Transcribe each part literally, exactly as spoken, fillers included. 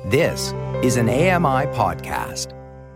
This is an A M I podcast.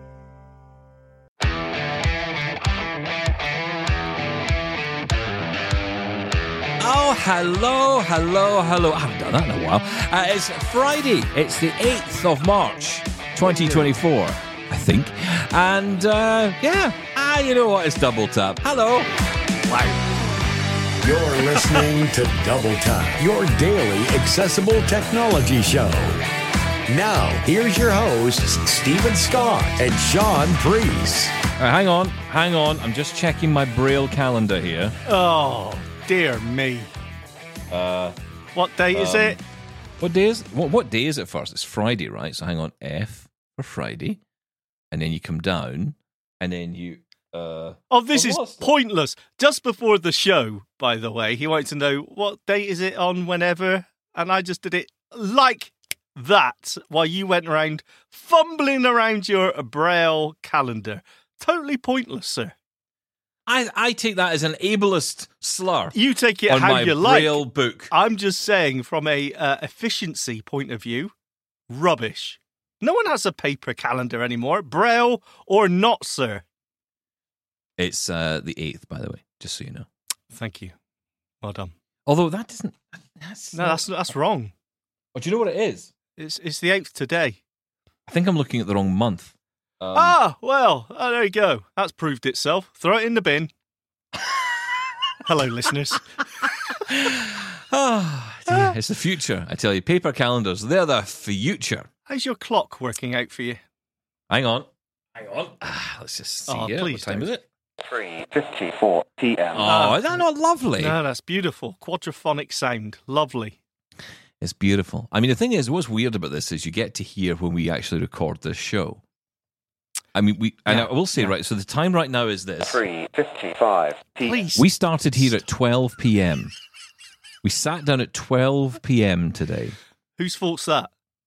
Oh, hello, hello, hello. I haven't done that in a while. Uh, it's Friday. It's the eighth of March, twenty twenty-four, I think. And, uh, yeah, ah, you know what? It's Double Tap. Hello. Wow. You're listening to Double Tap, your daily accessible technology show. Now, here's your hosts, Stephen Scott and Sean Priest. Uh, hang on, hang on. I'm just checking my Braille calendar here. Oh, dear me. Uh, what date um, is it? What day is what, what day is it first? It's Friday, right? So hang on, F for Friday. And then you come down, and then you... Uh, oh, this oh, is pointless. Just before the show, by the way, he wanted to know what date is it on whenever, and I just did it like that while you went around fumbling around your Braille calendar. Totally pointless, sir. I, I take that as an ableist slur. You take it on how my you like. Braille book. I'm just saying, from a uh, efficiency point of view, rubbish. No one has a paper calendar anymore, Braille or not, sir. It's uh, the eighth, by the way, just so you know. Thank you. Well done. Although that doesn't... That's no, that's that's wrong. Oh, do you know what it is? It's it's the eighth today. I think I'm looking at the wrong month. Um, ah, well, oh, there you go. That's proved itself. Throw it in the bin. Hello, listeners. oh, dear. It's the future, I tell you. Paper calendars, they're the future. How's your clock working out for you? Hang on. Hang on. Ah, let's just see oh, here. Please what time don't. is it? three fifty-four p.m. Oh, is that not lovely? No, that's beautiful. Quadraphonic sound. Lovely. It's beautiful. I mean, the thing is, what's weird about this is you get to hear when we actually record this show. I mean, we. And yeah, I will say, yeah. right, so the time right now is this. three fifty-five p.m. Please. We started here at twelve p.m. We sat down at twelve p.m. today. Whose fault's that?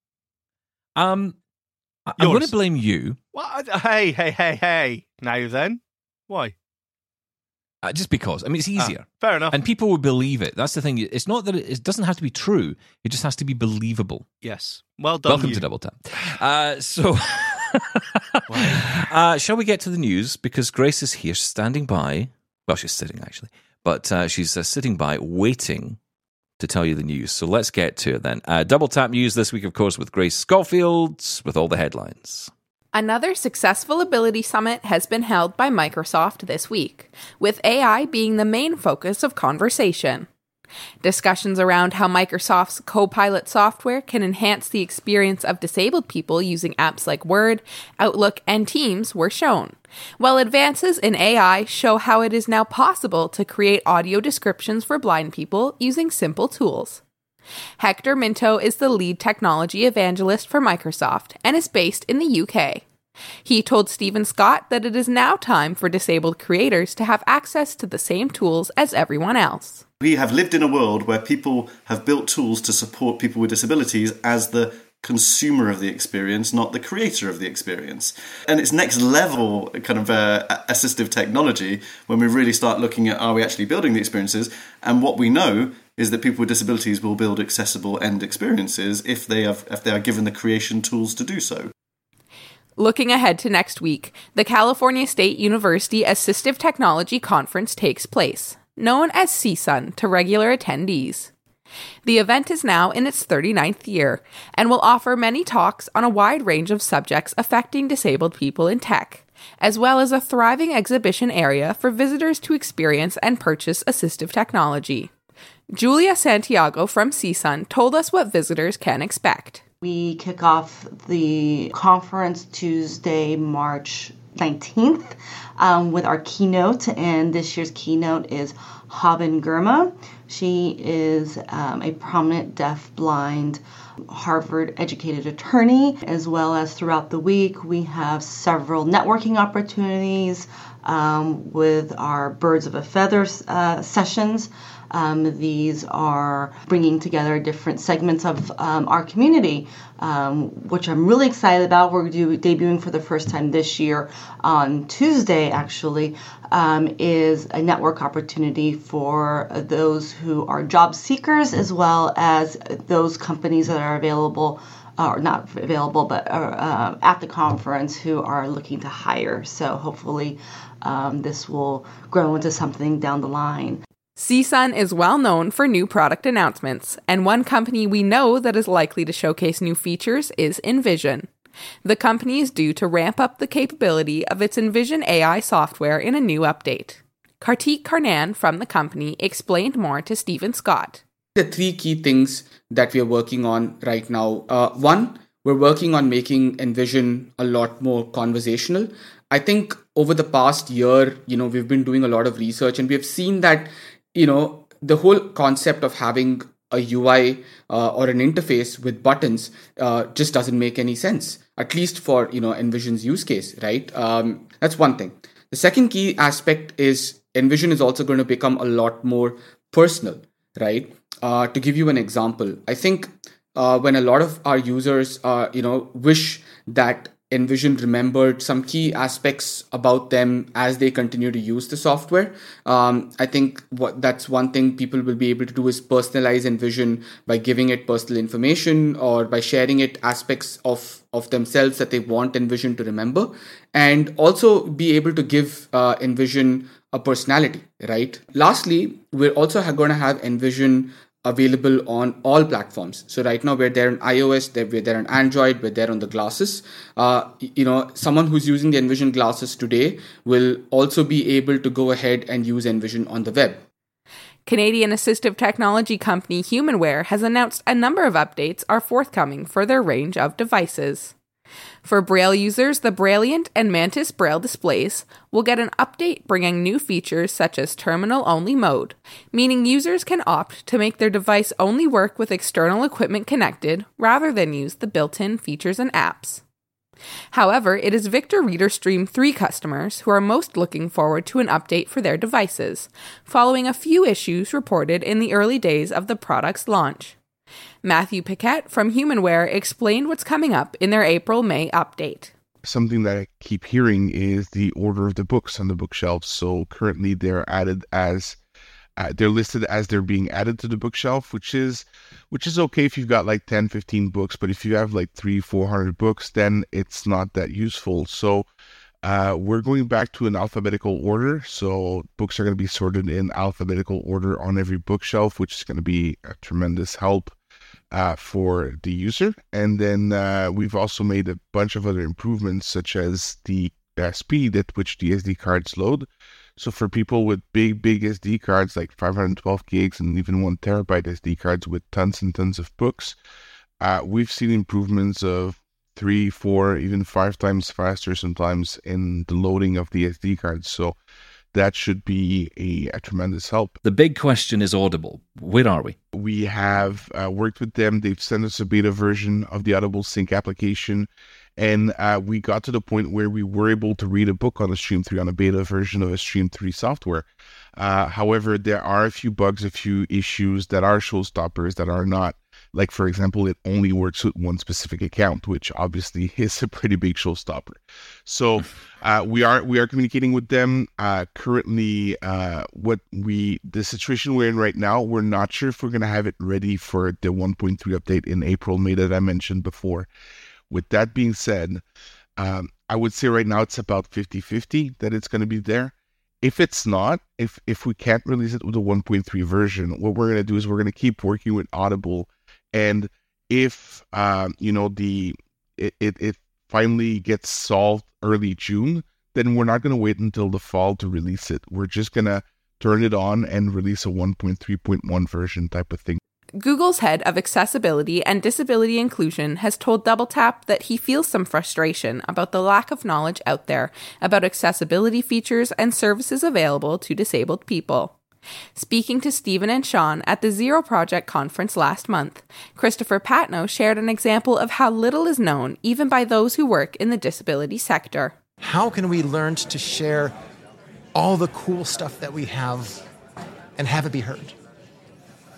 Um, I- I'm going to blame you. What? Hey, hey, hey, hey. Now then. Why? Uh, just because. I mean, it's easier. Ah, fair enough. And people will believe it. That's the thing. It's not that it, it doesn't have to be true. It just has to be believable. Yes. Well done. Welcome you. to Double Tap. Uh, so, wow. uh, shall we get to the news? Because Grace is here standing by. Well, she's sitting, actually. But uh, she's uh, sitting by waiting to tell you the news. So let's get to it then. Uh, Double Tap news this week, of course, with Grace Schofield with all the headlines. Another successful Ability Summit has been held by Microsoft this week, with A I being the main focus of conversation. Discussions around how Microsoft's Copilot software can enhance the experience of disabled people using apps like Word, Outlook, and Teams were shown, while advances in A I show how it is now possible to create audio descriptions for blind people using simple tools. Hector Minto is the lead technology evangelist for Microsoft and is based in the U K. He told Stephen Scott that it is now time for disabled creators to have access to the same tools as everyone else. We have lived in a world where people have built tools to support people with disabilities as the consumer of the experience, not the creator of the experience. And it's next level kind of uh, assistive technology when we really start looking at, are we actually building the experiences? And what we know is that people with disabilities will build accessible end experiences if they have if they are given the creation tools to do so. Looking ahead to next week, the California State University Assistive Technology Conference takes place, known as C S U N to regular attendees. The event is now in its thirty-ninth year and will offer many talks on a wide range of subjects affecting disabled people in tech, as well as a thriving exhibition area for visitors to experience and purchase assistive technology. Julia Santiago from C S U N told us what visitors can expect. We kick off the conference Tuesday, March nineteenth, um, with our keynote, and this year's keynote is Haben Girma. She is um, a prominent deaf-blind Harvard-educated attorney, as well as throughout the week we have several networking opportunities um, with our Birds of a Feather uh, sessions. Um, these are bringing together different segments of um, our community, um, which I'm really excited about. We're do, debuting for the first time this year on Tuesday, actually, um, is a network opportunity for those who are job seekers, as well as those companies that are available or not available, but uh, at the conference who are looking to hire. So hopefully um, this will grow into something down the line. C S U N is well known for new product announcements, and one company we know that is likely to showcase new features is Envision. The company is due to ramp up the capability of its Envision A I software in a new update. Kartik Karnan from the company explained more to Stephen Scott. The three key things that we are working on right now. Uh, one, we're working on making Envision a lot more conversational. I think over the past year, you know, we've been doing a lot of research and we have seen that, you know, the whole concept of having a U I uh, or an interface with buttons uh, just doesn't make any sense, at least for, you know, Envision's use case, right? Um, that's one thing. The second key aspect is Envision is also going to become a lot more personal, right? Uh, to give you an example, I think uh, when a lot of our users, uh, you know, wish that Envision remembered some key aspects about them as they continue to use the software. Um, I think what that's one thing people will be able to do is personalize Envision by giving it personal information or by sharing it aspects of, of themselves that they want Envision to remember, and also be able to give uh, Envision a personality, right? Lastly, we're also going to have Envision available on all platforms. So right now we're there on iOS, we're there on Android, we're there on the glasses. Uh, you know, someone who's using the Envision glasses today will also be able to go ahead and use Envision on the web. Canadian assistive technology company HumanWare has announced a number of updates are forthcoming for their range of devices. For Braille users, the Brailliant and Mantis Braille displays will get an update bringing new features such as terminal-only mode, meaning users can opt to make their device only work with external equipment connected rather than use the built-in features and apps. However, it is Victor Reader Stream three customers who are most looking forward to an update for their devices, following a few issues reported in the early days of the product's launch. Matthew Paquette from HumanWare explained what's coming up in their April-May update. Something that I keep hearing is the order of the books on the bookshelves. So currently they're added as uh, they're listed as they're being added to the bookshelf, which is which is okay if you've got like ten, fifteen books, but if you have like three, four hundred books, then it's not that useful. So uh, we're going back to an alphabetical order. So books are going to be sorted in alphabetical order on every bookshelf, which is going to be a tremendous help Uh, for the user. And then uh, we've also made a bunch of other improvements, such as the uh, speed at which the S D cards load. So for people with big, big S D cards, like five hundred twelve gigs and even one terabyte S D cards with tons and tons of books, uh, we've seen improvements of three, four, even five times faster sometimes in the loading of the S D cards. So that should be a, a tremendous help. The big question is Audible. Where are we? We have uh, worked with them. They've sent us a beta version of the Audible Sync application. And uh, we got to the point where we were able to read a book on a Stream three, on a beta version of a Stream three software. Uh, however, there are a few bugs, a few issues that are showstoppers that are not. Like, for example, it only works with one specific account, which obviously is a pretty big showstopper. So uh, we are we are communicating with them. Uh, currently, uh, what we the situation we're in right now, we're not sure if we're going to have it ready for the one point three update in April, May that I mentioned before. With that being said, um, I would say right now it's about fifty-fifty that it's going to be there. If it's not, if if we can't release it with a one point three version, what we're going to do is we're going to keep working with Audible. And if, um, you know, the it, it, it finally gets solved early June, then we're not going to wait until the fall to release it. We're just going to turn it on and release a one point three point one version type of thing. Google's head of accessibility and disability inclusion has told DoubleTap that he feels some frustration about the lack of knowledge out there about accessibility features and services available to disabled people. Speaking to Stephen and Sean at the Zero Project conference last month, Christopher Patno shared an example of how little is known even by those who work in the disability sector. How can we learn to share all the cool stuff that we have and have it be heard?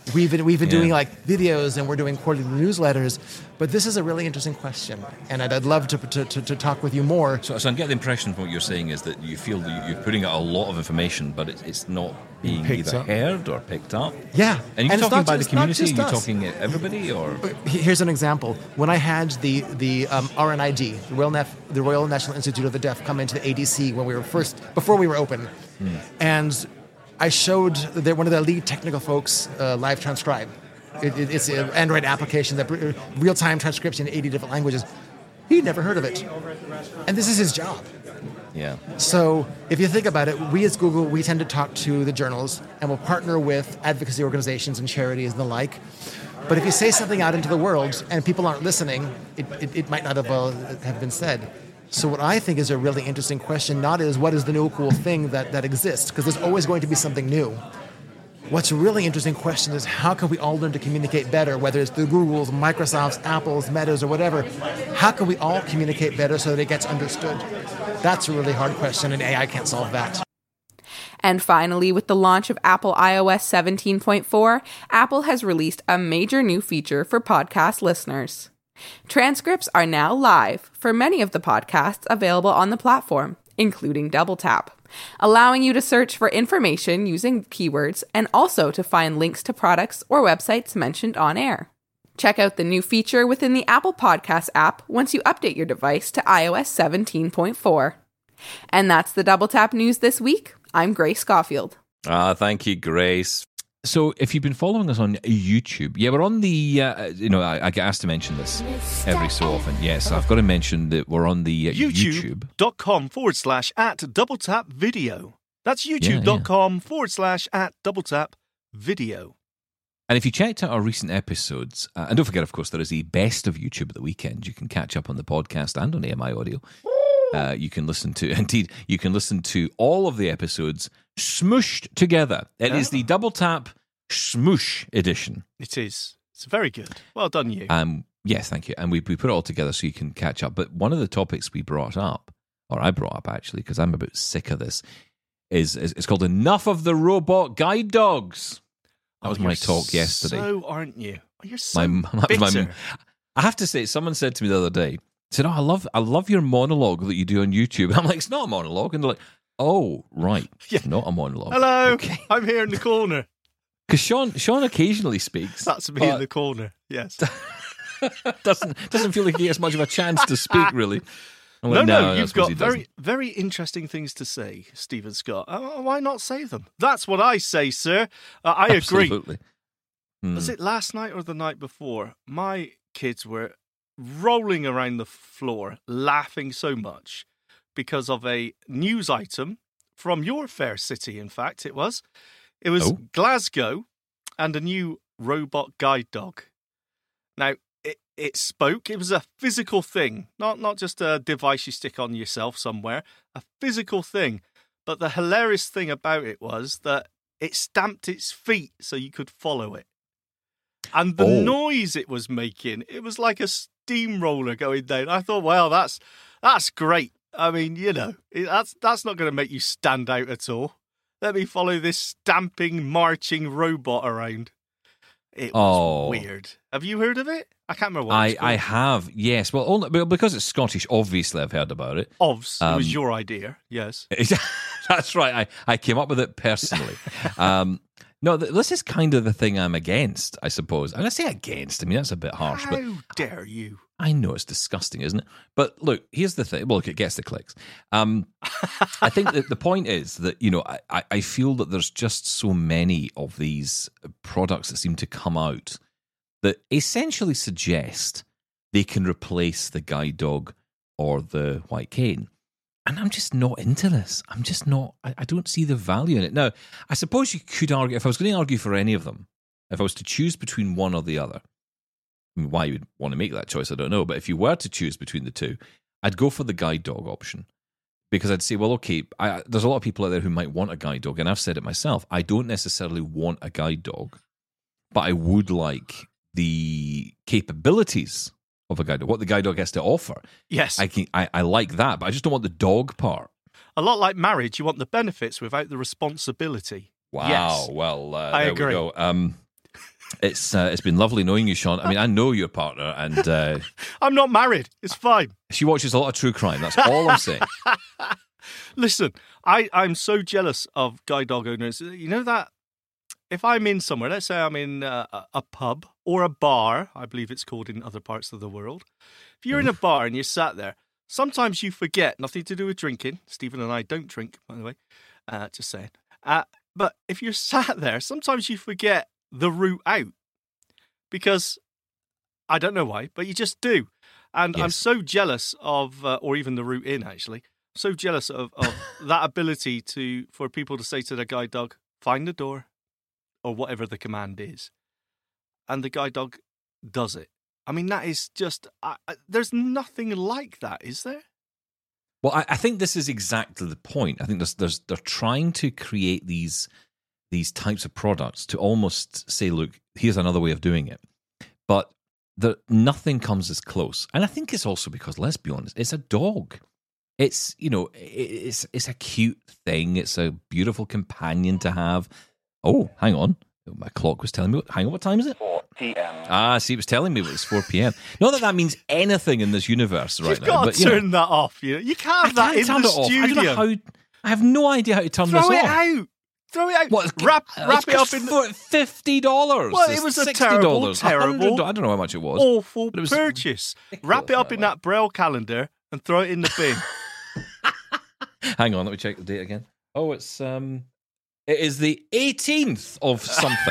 We've been we've been Yeah. doing like videos and we're doing quarterly newsletters, but this is a really interesting question, and I'd, I'd love to, to to to talk with you more. So, so I get the impression from what you're saying is that you feel that you're putting out a lot of information, but it's, it's not being Picked either up. heard or picked up. Yeah, And you're it's talking not about just- the not community? just You're us. talking everybody, or He- Here's an example. When I had the the um, R N I D, the Royal, Nef- the Royal National Institute of the Deaf, come into the A D C when we were first before we were open, and I showed their, one of the lead technical folks uh, Live Transcribe. It, it, it's an Android application that br- real-time transcription in eighty different languages. He'd never heard of it, and this is his job. yeah. So if you think about it, we as Google, we tend to talk to the journals and we'll partner with advocacy organizations and charities and the like. But if you say something out into the world and people aren't listening, it, it, it might not have, uh, have been said. So what I think is a really interesting question, not is what is the new cool thing that, that exists, because there's always going to be something new. What's a really interesting question is how can we all learn to communicate better, whether it's the Googles, Microsofts, Apples, Metas, or whatever. How can we all communicate better so that it gets understood? That's a really hard question, and A I can't solve that. And finally, with the launch of Apple i O S seventeen point four, Apple has released a major new feature for podcast listeners. Transcripts are now live for many of the podcasts available on the platform, including Double Tap, allowing you to search for information using keywords and also to find links to products or websites mentioned on air. Check out the new feature within the Apple Podcasts app once you update your device to i O S seventeen point four. And that's the Double Tap news this week. I'm Grace Schofield. Ah, thank you, Grace. So, if you've been following us on YouTube, yeah, we're on the, uh, you know, I, I get asked to mention this every so often. Yes, I've got to mention that we're on the uh, YouTube. YouTube.com forward slash at double tap video. That's youtube.com forward slash at double tap video. And if you checked out our recent episodes, uh, and don't forget, of course, there is the best of YouTube at the weekend. You can catch up on the podcast and on A M I Audio. Uh, you can listen to, indeed, you can listen to all of the episodes smooshed together. It is the Double Tap Smoosh edition. It is. It's very good. Well done, you. Um, yes, thank you. And we, we put it all together so you can catch up. But one of the topics we brought up, or I brought up actually, because I'm a bit sick of this, is, is it's called Enough of the Robot Guide Dogs. That was oh, my talk yesterday. So aren't you? Oh, you're so my, that was bitter. my, I have to say, someone said to me the other day, said, "Oh, I love, I love your monologue that you do on YouTube." I'm like, "It's not a monologue," and they're like, "Oh, right, Yeah. not a monologue." Hello, okay. I'm here in the corner. Because Sean, Sean occasionally speaks. That's me but in the corner. Yes. doesn't doesn't feel like he gets much of a chance to speak, really. I'm No, like, no, that's you've because got he very, doesn't." very interesting things to say, Stephen Scott. Uh, why not say them? That's what I say, sir. Uh, I agree. Absolutely. Hmm. Was it last night or the night before? My kids were rolling around the floor, laughing so much because of a news item from your fair city, in fact, it was. It was Oh. Glasgow and a new robot guide dog. Now, it, it spoke. It was a physical thing, not, not just a device you stick on yourself somewhere, a physical thing. But the hilarious thing about it was that it stamped its feet so you could follow it. And the Oh. noise it was making, it was like a steamroller going down. I thought, well, that's that's great. I mean, you know, it, that's that's not going to make you stand out at all. Let me follow this stamping, marching robot around. It was Oh. weird. Have you heard of it? I can't remember what I, it's called. I have, yes. Well, only, well, because it's Scottish, obviously I've heard about it. Ovs. It was Um, your idea, yes. That's right. I, I came up with it personally. um, no, th- this is kind of the thing I'm against, I suppose. I'm going to say against. I mean, that's a bit harsh, How but dare you? I know it's disgusting, isn't it? But look, here's the thing. Well, look, it gets the clicks. Um, I think that the point is that, you know, I- I, I feel that there's just so many of these products that seem to come out that essentially suggest they can replace the guide dog or the white cane. And I'm just not into this. I'm just not, I, I don't see the value in it. Now, I suppose you could argue, if I was going to argue for any of them, if I was to choose between one or the other, I mean, why you would want to make that choice, I don't know. But if you were to choose between the two, I'd go for the guide dog option. Because I'd say, well, okay, I, there's a lot of people out there who might want a guide dog. And I've said it myself. I don't necessarily want a guide dog, but I would like the capabilities of a guide dog, what the guide dog has to offer. Yes. I can, I, I like that, but I just don't want the dog part. A lot like marriage, you want the benefits without the responsibility. Wow. Yes. Well, uh, I there agree. we go. Um, It's uh, it's been lovely knowing you, Sean. I mean, I know your partner, and uh, I'm not married. It's fine. She watches a lot of true crime. That's all I'm saying. Listen, I, I'm so jealous of guide dog owners. You know that if I'm in somewhere, let's say I'm in uh, a pub or a bar, I believe it's called in other parts of the world. If you're in a bar and you're sat there, sometimes you forget, nothing to do with drinking. Stephen and I don't drink, by the way. Uh, just saying. Uh, but if you're sat there, sometimes you forget the route out because I don't know why, but you just do. And yes. I'm so jealous of, uh, or even the route in actually, so jealous of, of that ability to for people to say to their guide dog, find the door or whatever the command is. And the guide dog does it. I mean, that is just, I, I, there's nothing like that, is there? Well, I, I think this is exactly the point. I think there's, there's, they're trying to create these these types of products to almost say, look, here's another way of doing it. But the, nothing comes as close. And I think it's also because, let's be honest, it's a dog. It's, you know, it's it's a cute thing. It's a beautiful companion to have. Oh, hang on. My clock was telling me, hang on, what time is it? four p.m. Ah, see, it was telling me it was four p.m. Not that that means anything in this universe right You've now. You've got but, to you turn know, that off. You know? You can't have that can't in turn the it off. studio. I don't know how, I have no idea how to turn Throw this it off. out. Throw it out. What, wrap uh, wrap it up in for fifty dollars. Well, it was a terrible, terrible, I don't know how much it was. Awful it was purchase. Wrap it up in that Braille calendar and throw it in the bin. Hang on, let me check the date again. Oh, it's um, it is the eighteenth of something,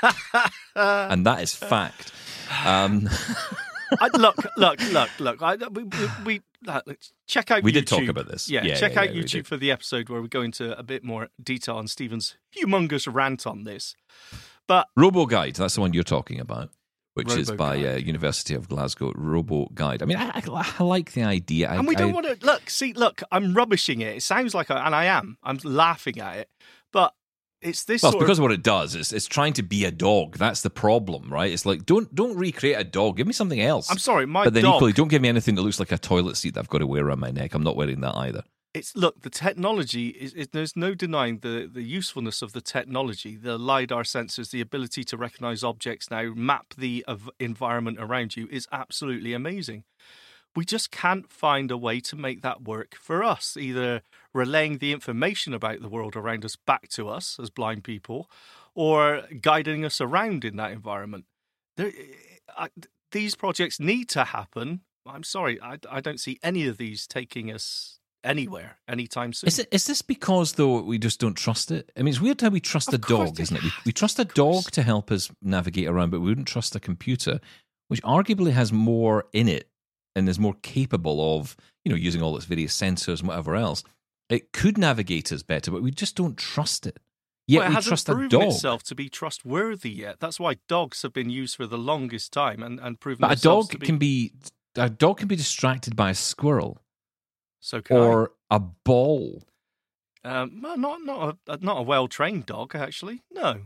and that is fact. Um, I, look, look, look, look. I, we, we, we uh, check out. We YouTube. did talk about this. Yeah, yeah check yeah, out yeah, YouTube for the episode where we go into a bit more detail on Stephen's humongous rant on this. But Robo Guide, that's the one you're talking about, which Robo is by uh, University of Glasgow. Robo Guide. I mean, I, I, I like the idea. I, and we don't I, want to look. See, look, I'm rubbishing it. It sounds like, I, and I am. I'm laughing at it, but. It's this well, sort it's because of... of what it does. It's it's trying to be a dog. That's the problem, right? It's like, don't don't recreate a dog. Give me something else. I'm sorry, my But then dog... equally, don't give me anything that looks like a toilet seat that I've got to wear around my neck. I'm not wearing that either. It's look, the technology is, is there's no denying the, the usefulness of the technology, the LiDAR sensors, the ability to recognize objects now, map the of environment around you is absolutely amazing. We just can't find a way to make that work for us, either relaying the information about the world around us back to us as blind people or guiding us around in that environment. There, I, these projects need to happen. I'm sorry, I, I don't see any of these taking us anywhere anytime soon. Is, it, is this because, though, we just don't trust it? I mean, it's weird how we trust of a dog, isn't it? We, we trust a dog to help us navigate around, but we wouldn't trust a computer, which arguably has more in it and is more capable of, you know, using all its various sensors and whatever else. It could navigate us better, but we just don't trust it. Yet well, it we hasn't trust a proven dog. itself to be trustworthy yet. That's why dogs have been used for the longest time and, and proven But a themselves dog to be... can be a dog can be distracted by a squirrel, so can or I. a ball. Um, well, not not a not a well trained dog, actually. No.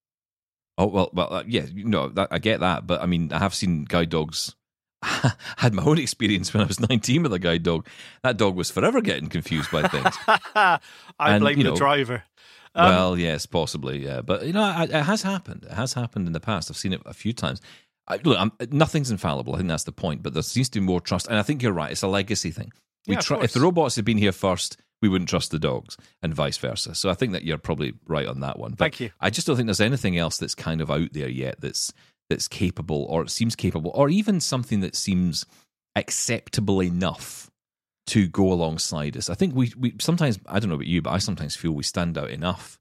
Oh well, well, uh, yeah, you know, that, I get that, but I mean, I have seen guide dogs. I had my own experience when I was nineteen with a guide dog. That dog was forever getting confused by things. I And, blame you the know, driver. Um, well, yes, possibly, yeah, but you know, it, it has happened. It has happened in the past. I've seen it a few times. I, look, I'm, nothing's infallible. I think that's the point. But there seems to be more trust, and I think you're right. It's a legacy thing. We Yeah, of tr- if course. the robots had been here first, we wouldn't trust the dogs, and vice versa. So I think that you're probably right on that one. But Thank you. I just don't think there's anything else that's kind of out there yet that's that's capable, or it seems capable, or even something that seems acceptable enough to go alongside us. I think we we sometimes, I don't know about you, but I sometimes feel we stand out enough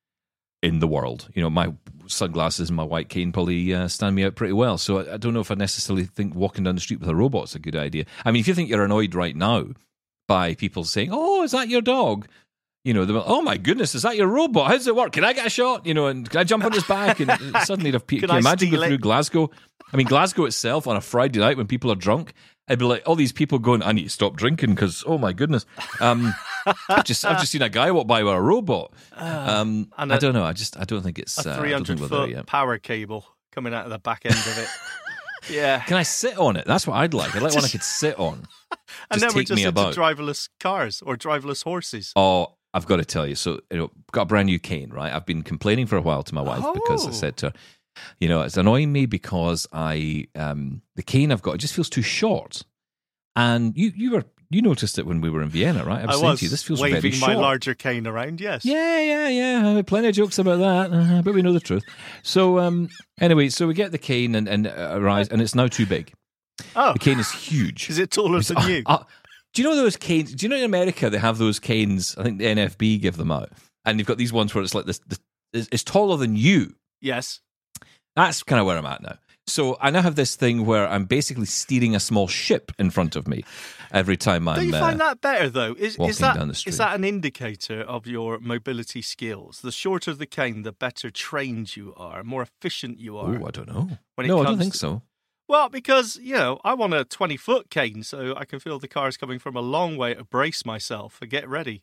in the world. You know, my sunglasses and my white cane probably uh, stand me out pretty well. So I, I don't know if I necessarily think walking down the street with a robot's a good idea. I mean, if you think you're annoyed right now by people saying, "Oh, is that your dog?" You know, they're, "Oh my goodness, is that your robot? How does it work? Can I get a shot? You know, and can I jump on his back?" And suddenly, if pe- Can can you I imagine steal going through it? Glasgow? I mean, Glasgow itself on a Friday night when people are drunk, I'd be like, all these people going, "I need to stop drinking because, oh my goodness." Um, I've just I've just seen a guy walk by with a robot. Um, and I a- don't know. I just I don't think it's A uh, I three don't think hundred we're there foot yet. power cable coming out of the back end of it. Yeah. Can I sit on it? That's what I'd like. I'd like one I could sit on. And Just then we're take just me into about. driverless cars or driverless horses. Oh, I've got to tell you. So, you know, got a brand new cane, right? I've been complaining for a while to my wife because I Oh. said to her, You know, it's annoying me because I um, the cane I've got, it just feels too short. And you you were you noticed it when we were in Vienna, right? I was, I saying was to you, this feels waving very short. my larger cane around, yes. Yeah, yeah, yeah. I had plenty of jokes about that, uh, but we know the truth. So um, anyway, so we get the cane and, and uh, rise, and it's now too big. Oh. The cane is huge. Is it taller It's- than uh, you? uh, do you know those canes? Do you know in America they have those canes? I think the N F B give them out. And you've got these ones where it's like this, this it's, it's taller than you. Yes. That's kind of where I'm at now. So I now have this thing where I'm basically steering a small ship in front of me every time I'm Don't you find uh, that better, though? Is, walking is that, down the street. Is that an indicator of your mobility skills? The shorter the cane, the better trained you are, more efficient you are. Oh, I don't know. When it No, I don't comes think to- so. Well, because, you know, I want a twenty-foot cane so I can feel the cars coming from a long way to brace myself and get ready.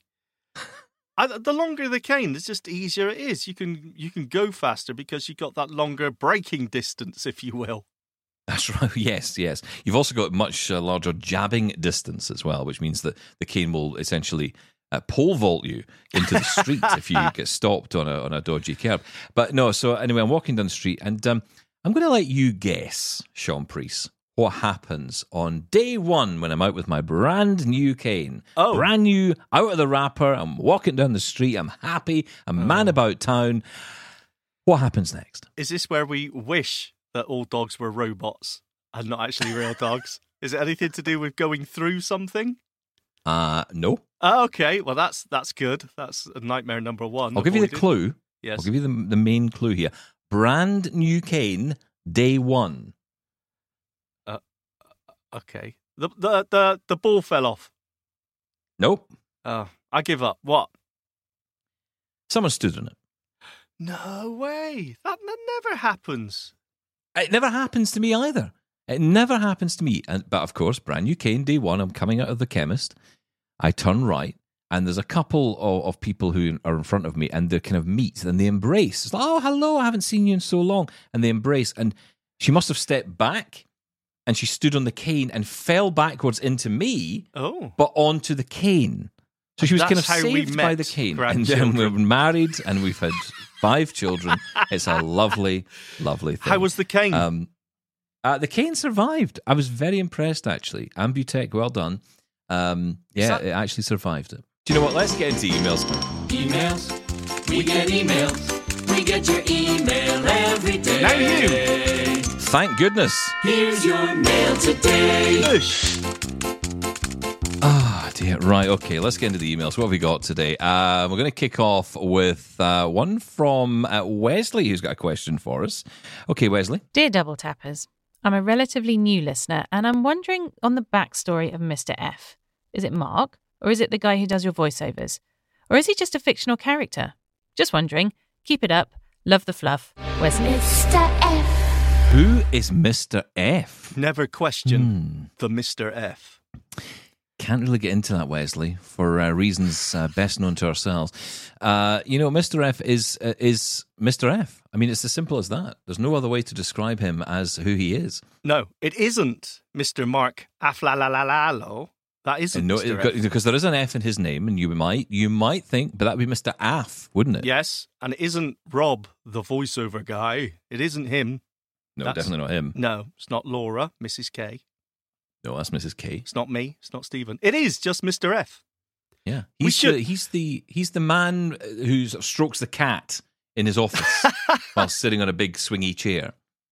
I, the longer the cane, it's just easier it is. You can you can go faster because you've got that longer braking distance, if you will. That's right. Yes, yes. You've also got much uh, larger jabbing distance as well, which means that the cane will essentially uh, pole vault you into the street if you get stopped on a on a dodgy curb. But no, so anyway, I'm walking down the street and um, I'm going to let you guess, Sean Priest, what happens on day one when I'm out with my brand new cane. Oh. Brand new, out of the wrapper. I'm walking down the street. I'm happy. I'm man about town. What happens next? Is this where we wish that all dogs were robots and not actually real dogs? Is it anything to do with going through something? Uh, no. Oh, okay, well, that's that's good. That's a nightmare number one. I'll give you the avoided. clue. Yes. I'll give you the, the main clue here. Brand new cane, day one. Uh, okay. The, the the the ball fell off. Nope. Oh, I give up. What? Someone stood on it. No way. That, that never happens. It never happens to me either. It never happens to me. And, but of course, brand new cane, day one, I'm coming out of the chemist. I turn right, and there's a couple of, of people who are in front of me, and they kind of meet, and they embrace. It's like, oh, hello, I haven't seen you in so long. And they embrace, and she must have stepped back, and she stood on the cane and fell backwards into me, Oh. but onto the cane. So she was kind of That's how we saved by met the cane. And then we're grandchildren. married, and we've had five children. It's a lovely, lovely thing. How was the cane? Um, uh, the cane survived. I was very impressed, actually. Ambutech, well done. Um, yeah, that- it actually survived it. Do you know what? Let's get into emails. Emails, we get emails. We get your email every day. Now you. Thank goodness. Here's your mail today. Ush. Ah, dear. Right, okay, let's get into the emails. What have we got today? Uh, we're going to kick off with uh, one from uh, Wesley, who's got a question for us. Okay, Wesley. Dear Double Tappers, I'm a relatively new listener and I'm wondering on the backstory of Mister F. Is it Mark, or is it the guy who does your voiceovers? Or is he just a fictional character? Just wondering. Keep it up. Love the fluff. Wesley. Mister F. Who is Mister F? Never question Hmm. the Mister F. Can't really get into that, Wesley, for uh, reasons uh, best known to ourselves. Uh, you know, Mister F is uh, is Mister F. I mean, it's as simple as that. There's no other way to describe him as who he is. No, it isn't Mister Mark Aflalalalo. That isn't And no, Mister it- F. because there is an F in his name, and you might you might think, but that would be Mister Aff, wouldn't it? Yes, and it isn't Rob, the voiceover guy. It isn't him. No, That's- definitely not him. No, it's not Laura, Missus K. No, that's Missus K. It's not me. It's not Stephen. It is just Mister F. Yeah, We he's should- the, he's the he's the man who sort of strokes the cat in his office while sitting on a big swingy chair.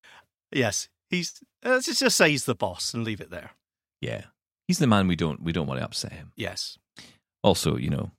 Yes, he's. Uh, let's just say he's the boss and leave it there. Yeah, he's the man we don't we don't want to upset him. Yes. Also, you know,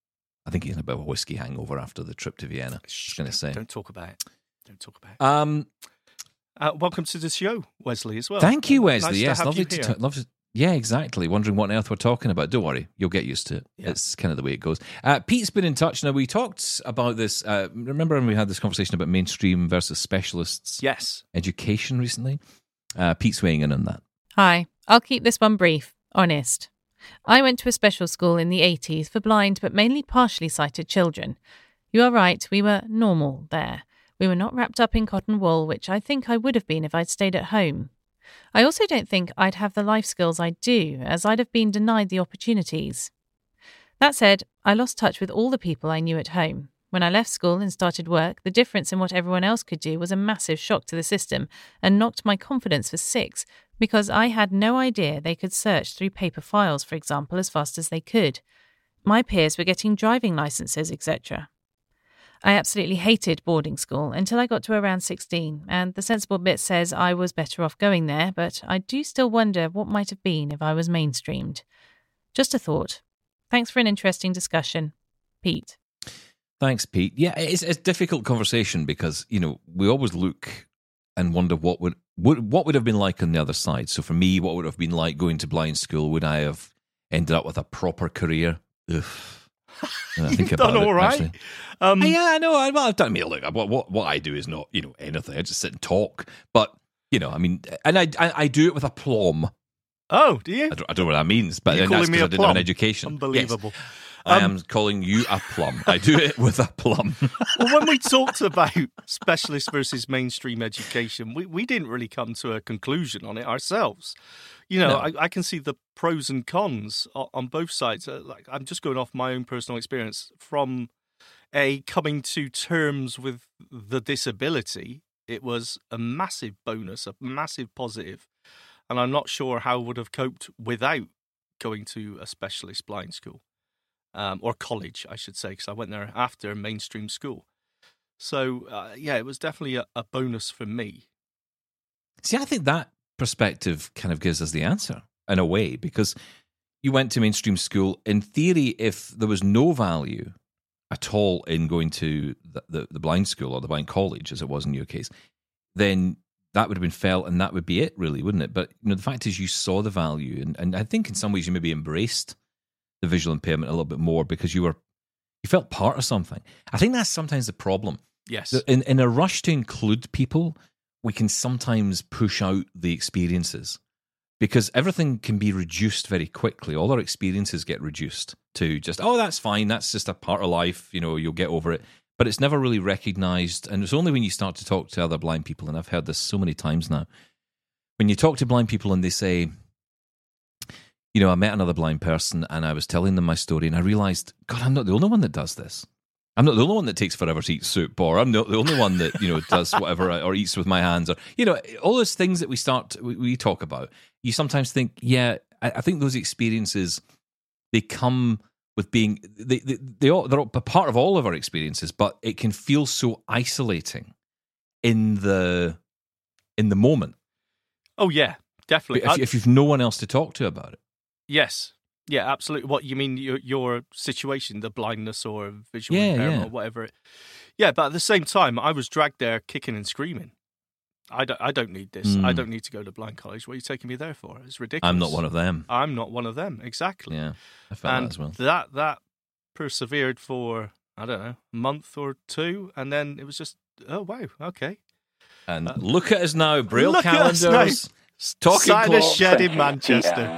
I think he's in a bit of a whiskey hangover after the trip to Vienna. Just going to say. Don't talk about it. Don't talk about it. Um, Uh, welcome to the show, Wesley, as well. thank you, Nice Wesley. to yes, have lovely you to here. t- love. To, yeah, exactly. Wondering what on earth we're talking about. Don't worry, you'll get used to it. Yeah. It's kind of the way it goes. Uh, Pete's been in touch. Now we talked about this. Uh, remember when we had this conversation about mainstream versus specialists? Yes. Education recently. Uh, Pete's weighing in on that. Hi, I'll keep this one brief, honest. I went to a special school in the eighties for blind but mainly partially sighted children. You are right, we were normal there. We were not wrapped up in cotton wool, which I think I would have been if I'd stayed at home. I also don't think I'd have the life skills I do, as I'd have been denied the opportunities. That said, I lost touch with all the people I knew at home. When I left school and started work, the difference in what everyone else could do was a massive shock to the system and knocked my confidence for six because I had no idea they could search through paper files, for example, as fast as they could. My peers were getting driving licenses, et cetera. I absolutely hated boarding school until I got to around sixteen, and the sensible bit says I was better off going there, but I do still wonder what might have been if I was mainstreamed. Just a thought. Thanks for an interesting discussion. Pete. Thanks, Pete. Yeah, it's, it's a difficult conversation because, you know, we always look and wonder what would, would what would have been like on the other side. So for me, what would have been like going to blind school? Would I have ended up with a proper career? Ugh. I think You've done all right. Um, yeah, I know. I, well, I've done. I mean, look, what, what what I do is not, you know, anything. I just sit and talk. But you know, I mean, and I I, I do it with aplomb. Oh, do you? I don't, I don't know what that means, but You're that's calling me because a I didn't have an plum? education. Unbelievable. Yes. I Um, am calling you a plum. I do it with a plum. Well, when we talked about specialist versus mainstream education, we, we didn't really come to a conclusion on it ourselves. You know, No. I, I can see the pros and cons on, on both sides. Uh, like, I'm just going off my own personal experience from a coming to terms with the disability. It was a massive bonus, a massive positive, and I'm not sure how I would have coped without going to a specialist blind school. Um, or college, I should say, because I went there after mainstream school. So, uh, yeah, it was definitely a, a bonus for me. See, I think that perspective kind of gives us the answer in a way, because you went to mainstream school. In theory, if there was no value at all in going to the, the, the blind school or the blind college, as it was in your case, then that would have been felt and that would be it, really, wouldn't it? But you know, the fact is you saw the value, and, and I think in some ways you maybe embraced the visual impairment a little bit more because you were you felt part of something. I think that's sometimes the problem. Yes. In in a rush to include people, we can sometimes push out the experiences because everything can be reduced very quickly. All our experiences get reduced to just, oh, that's fine, that's just a part of life, you know, you'll get over it. But it's never really recognized, and it's only when you start to talk to other blind people, and I've heard this so many times now, when you talk to blind people and they say, you know, I met another blind person and I was telling them my story and I realized, God, I'm not the only one that does this. I'm not the only one that takes forever to eat soup, or I'm not the only one that, you know, does whatever, or eats with my hands, or, you know, all those things that we start, we, we talk about. You sometimes think, yeah, I, I think those experiences, they come with being, they, they, they all, they're a part of all of our experiences, but it can feel so isolating in the, in the moment. Oh, yeah, definitely. If, if you've no one else to talk to about it. Yes. Yeah, absolutely. What you mean, your your situation, the blindness or visual Yeah, impairment yeah. or whatever. Yeah, but at the same time, I was dragged there kicking and screaming. I don't, I don't need this. Mm. I don't need to go to blind college. What are you taking me there for? It's ridiculous. I'm not one of them. I'm not one of them. Exactly. Yeah, I felt and that as well. that that persevered for, I don't know, a month or two, and then it was just, oh wow, okay. And uh, look at us now, Braille look at us calendars, now. talking Sat in a clocks. shed in Manchester.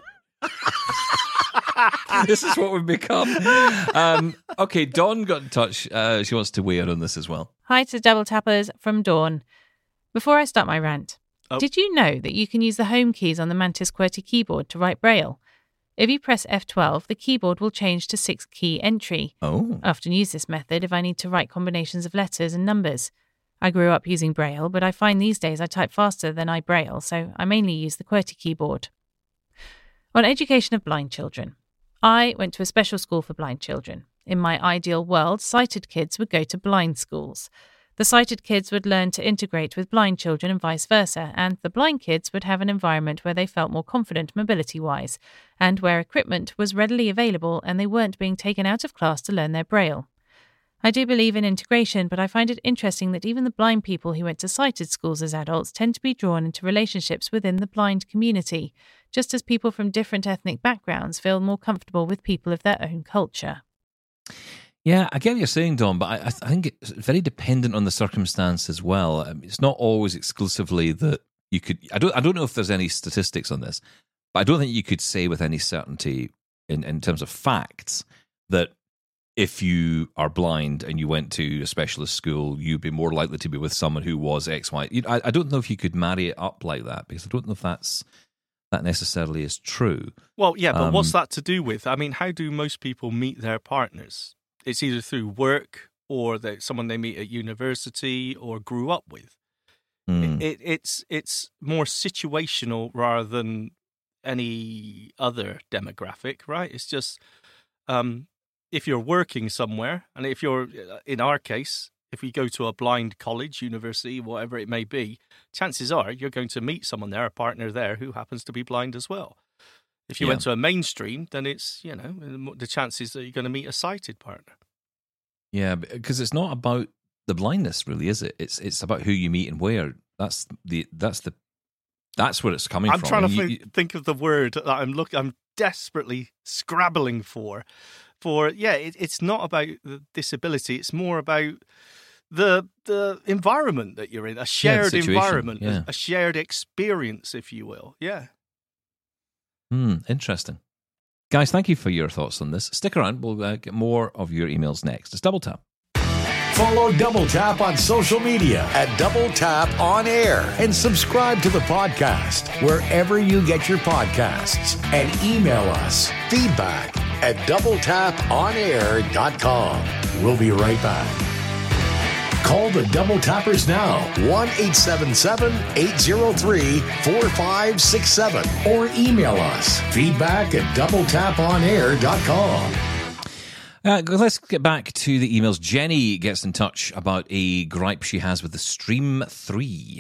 This is what we've become. Um, okay, Dawn got in touch. Uh, she wants to weigh in on this as well. Hi to Double Tappers from Dawn. Before I start my rant, Oh. did you know that you can use the home keys on the Mantis QWERTY keyboard to write Braille? If you press F twelve, the keyboard will change to six-key entry. Oh. I often use this method if I need to write combinations of letters and numbers. I grew up using Braille, but I find these days I type faster than I Braille, so I mainly use the QWERTY keyboard. On education of blind children. I went to a special school for blind children. In my ideal world, sighted kids would go to blind schools. The sighted kids would learn to integrate with blind children and vice versa, and the blind kids would have an environment where they felt more confident mobility-wise, and where equipment was readily available and they weren't being taken out of class to learn their Braille. I do believe in integration, but I find it interesting that even the blind people who went to sighted schools as adults tend to be drawn into relationships within the blind community, just as people from different ethnic backgrounds feel more comfortable with people of their own culture. Yeah, I get what you're saying, Dawn, but I, I think it's very dependent on the circumstance as well. I mean, it's not always exclusively that you could. I don't. I don't know if there's any statistics on this, but I don't think you could say with any certainty, in, in terms of facts, that if you are blind and you went to a specialist school, you'd be more likely to be with someone who was X, Y. You, I, I don't know if you could marry it up like that, because I don't know if that's that necessarily is true. Well, yeah, but Um, what's that to do with? I mean, how do most people meet their partners? It's either through work, or they, someone they meet at university or grew up with. Mm. It, it, it's it's more situational rather than any other demographic, right? It's just um, if you're working somewhere, and if you're, in our case, if we go to a blind college, university, whatever it may be, chances are you're going to meet someone there, a partner there, who happens to be blind as well. If you Yeah. went to a mainstream, then it's, you know, the chances that you're going to meet a sighted partner. Yeah, because it's not about the blindness, really, is it? It's it's about who you meet and where. That's the that's the that's where it's coming I'm from. trying And to you- think, think of the word that I'm look. I'm desperately scrabbling for. For yeah, it, it's not about the disability. It's more about the the environment that you're in, a shared situation, environment, yeah. a, a shared experience, if you will. Yeah. Hmm, interesting. Guys, thank you for your thoughts on this. Stick around. We'll uh, get more of your emails next. It's Double Tap. Follow Double Tap on social media at Double Tap On Air and subscribe to the podcast wherever you get your podcasts and email us feedback at double tap on air dot com. We'll be right back. Call the Double Tappers now, one eight seven seven, eight zero three, four five six seven, or email us feedback at double tap on air dot com. Uh, let's get back to the emails. Jenny gets in touch about a gripe she has with the Stream three.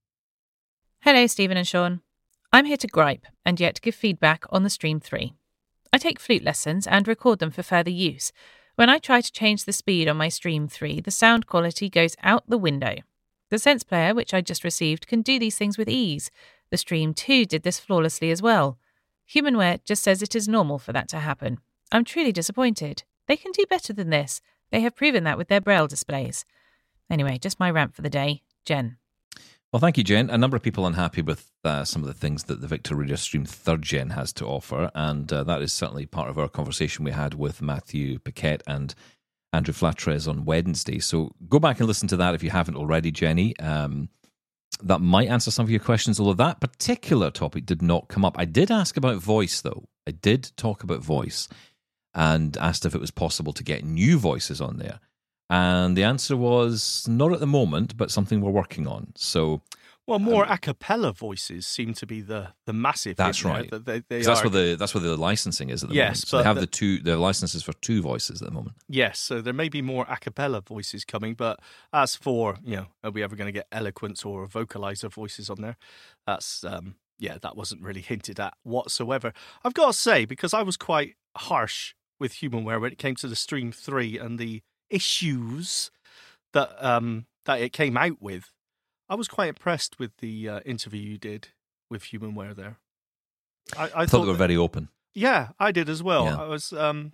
Hello, Stephen and Sean. I'm here to gripe and yet give feedback on the Stream three. I take flute lessons and record them for further use. When I try to change the speed on my Stream three, the sound quality goes out the window. The Sense Player, which I just received, can do these things with ease. The Stream two did this flawlessly as well. Humanware just says it is normal for that to happen. I'm truly disappointed. They can do better than this. They have proven that with their Braille displays. Anyway, just my rant for the day. Jen. Well, thank you, Jen. A number of people unhappy with uh, some of the things that the Victor Radio Stream third Gen has to offer, and uh, that is certainly part of our conversation we had with Matthew Paquette and Andrew Flatres on Wednesday. So go back and listen to that if you haven't already, Jenny. Um, that might answer some of your questions, although that particular topic did not come up. I did ask about voice, though. I did talk about voice and asked if it was possible to get new voices on there. And the answer was not at the moment, but something we're working on. So, Well, more a cappella voices seem to be the, the massive. that's isn't it? right. That They, they 'Cause that's are- where the that's where the licensing is at the Yes, moment. So but they have the- the two the licenses for two voices at the moment. Yes, so there may be more a cappella voices coming, but as for, you know, are we ever going to get eloquence or vocalizer voices on there? That's, um, yeah, that wasn't really hinted at whatsoever. I've got to say, because I was quite harsh with Humanware when it came to the Stream three and the issues that um, that it came out with, I was quite impressed with the uh, interview you did with Humanware there. I, I, I thought they were that- very open. Yeah, I did as well. Yeah. I was, um,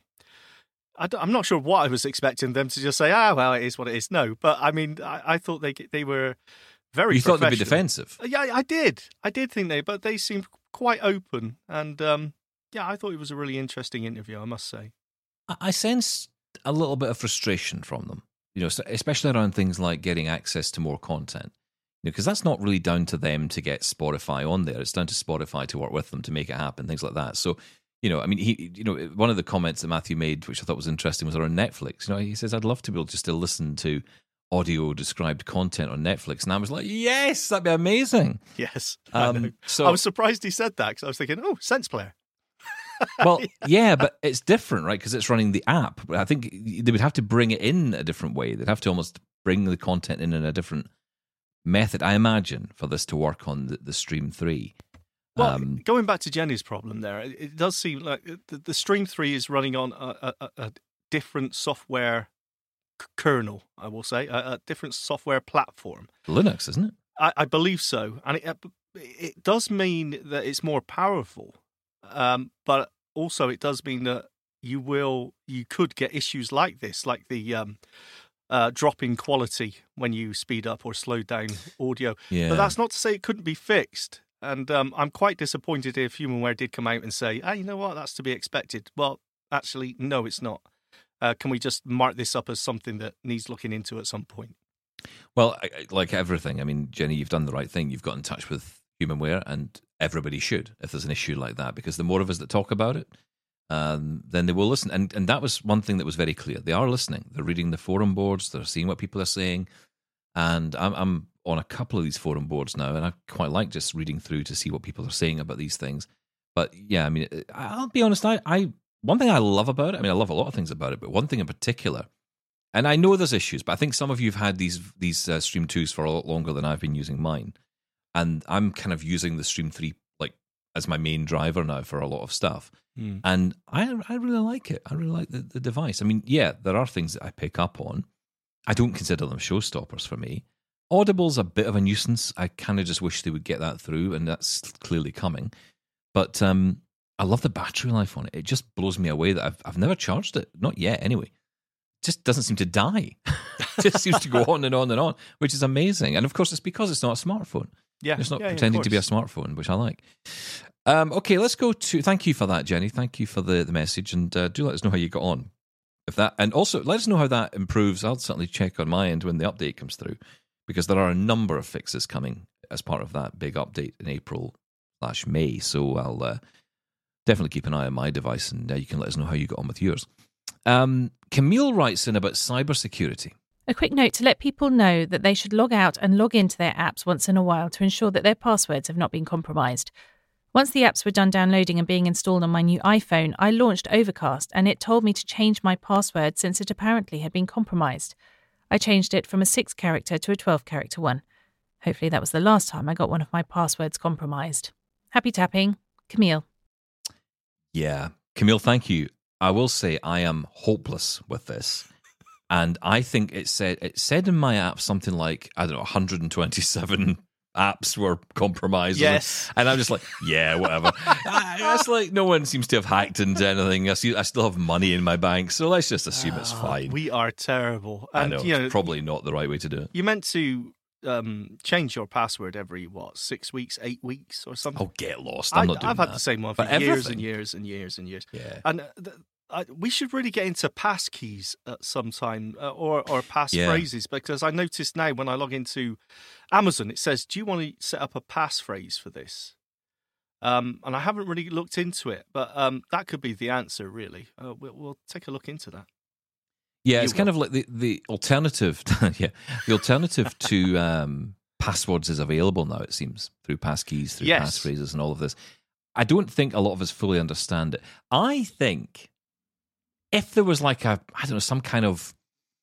I am not sure what I was expecting them to just say, ah, well, it is what it is. No, but I mean, I, I thought they they were very You thought they'd be professional. defensive. Yeah, I did. I did think they, but they seemed quite open. And um, yeah, I thought it was a really interesting interview, I must say. I I sensed a little bit of frustration from them, you know, so- especially around things like getting access to more content. You know, because that's not really down to them to get Spotify on there. It's down to Spotify to work with them to make it happen, things like that. So, you know, I mean, he, you know, one of the comments that Matthew made, which I thought was interesting, was around Netflix. You know, he says, "I'd love to be able just to listen to audio described content on Netflix," and I was like, "Yes, that'd be amazing." Yes. Um, I know. so- I was surprised he said that because I was thinking, oh, Sense Player. Well, yeah, but it's different, right? Because it's running the app. I think they would have to bring it in a different way. They'd have to almost bring the content in in a different method, I imagine, for this to work on the, the Stream three. Well, Um, going back to Jenny's problem there, it, it does seem like the, the Stream three is running on a, a, a different software k- kernel, I will say, a, a different software platform. Linux, isn't it? I, I believe so. And it, it does mean that it's more powerful, um, but also it does mean that you will, you could get issues like this, like the um, uh, drop in quality when you speed up or slow down audio. Yeah. But that's not to say it couldn't be fixed. And um, I'm quite disappointed if Humanware did come out and say, ah, you know what, that's to be expected. Well, actually, no, it's not. Uh, can we just mark this up as something that needs looking into at some point? Well, I- I- like everything, I mean, Jenny, you've done the right thing. You've got in touch with Humanware, and everybody should if there's an issue like that, because the more of us that talk about it, um, then they will listen. And and that was one thing that was very clear. They are listening. They're reading the forum boards. They're seeing what people are saying. And I'm, I'm on a couple of these forum boards now, and I quite like just reading through to see what people are saying about these things. But yeah, I mean, I'll be honest. I, I one thing I love about it. I mean, I love a lot of things about it, but one thing in particular. And I know there's issues, but I think some of you have had these these uh, Stream twos for a lot longer than I've been using mine. And I'm kind of using the Stream three like as my main driver now for a lot of stuff. Mm. And I I really like it. I really like the, the device. I mean, yeah, there are things that I pick up on. I don't consider them showstoppers for me. Audible's a bit of a nuisance. I kind of just wish they would get that through, and that's clearly coming. But um, I love the battery life on it. It just blows me away that I've I've never charged it. Not yet, anyway. Just doesn't seem to die. It just seems to go on and on and on, which is amazing. And of course, it's because it's not a smartphone. Yeah, it's not yeah, pretending yeah, to be a smartphone, which I like. Um, okay, let's go to. Thank you for that, Jenny. Thank you for the, the message, and uh, do let us know how you got on. If that, and also let us know how that improves. I'll certainly check on my end when the update comes through, because there are a number of fixes coming as part of that big update in April slash May. So I'll uh, definitely keep an eye on my device, and uh, you can let us know how you got on with yours. Um, Camille writes in about cybersecurity. A quick note to let people know that they should log out and log into their apps once in a while to ensure that their passwords have not been compromised. Once the apps were done downloading and being installed on my new iPhone, I launched Overcast and it told me to change my password since it apparently had been compromised. I changed it from a six character to a twelve character one. Hopefully that was the last time I got one of my passwords compromised. Happy tapping, Camille. Yeah, Camille, thank you. I will say I am hopeless with this. And I think it said it said in my app something like, I don't know, one hundred twenty-seven apps were compromised. Yes. And I'm just like, yeah, whatever. It's like no one seems to have hacked into anything. I, see, I still have money in my bank, so let's just assume it's fine. We are terrible. And, I know, you know, it's probably not the right way to do it. You meant to um, change your password every, what, six weeks, eight weeks or something? Oh, get lost. I'm I, not doing I've had that. the same one for But years everything. and years and years and years. Yeah. And uh, th- I, we should really get into passkeys at some time, uh, or or passphrases, Yeah. because I noticed now when I log into Amazon, it says, "Do you want to set up a passphrase for this?" Um, and I haven't really looked into it, but um, that could be the answer. Really, uh, we'll, we'll take a look into that. Yeah, You it's kind will. of like the, the alternative. yeah, the alternative to um, passwords is available now. It seems through passkeys, through Yes. passphrases, and all of this. I don't think a lot of us fully understand it. I think if there was like a, I don't know, some kind of,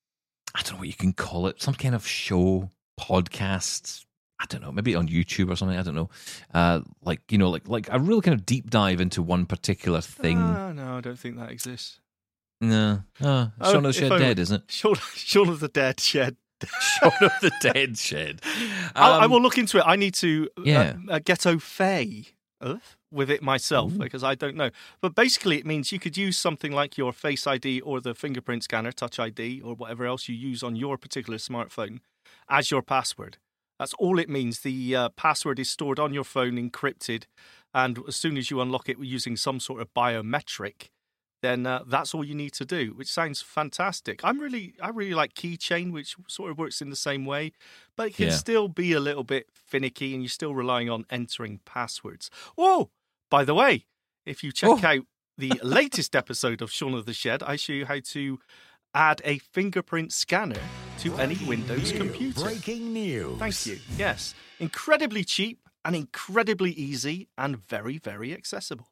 I don't know what you can call it, some kind of show, podcast, I don't know, maybe on YouTube or something, I don't know, uh, like, you know, like like a real kind of deep dive into one particular thing. Uh, no, I don't think that exists. No, oh, Oh, Shaun of the if Shed I- Dead, isn't it? Shaun, Shaun of the Dead Shed. Shaun of the Dead Shed. I, I Um, will look into it. I need to Yeah. uh, uh, get au fait uh, with it myself because I don't know. But basically, it means you could use something like your Face I D or the fingerprint scanner, Touch I D, or whatever else you use on your particular smartphone as your password. That's all it means. The uh, password is stored on your phone, encrypted, and as soon as you unlock it using some sort of biometric, then uh, that's all you need to do, which sounds fantastic. I'm really, I really like Keychain, which sort of works in the same way, but it can Yeah. still be a little bit finicky, and you're still relying on entering passwords. Oh, by the way, if you check Oh. out the latest episode of Shaun of the Shed, I show you how to add a fingerprint scanner to any Windows computer. Breaking news. Thank you. Yes, incredibly cheap and incredibly easy and very, very accessible.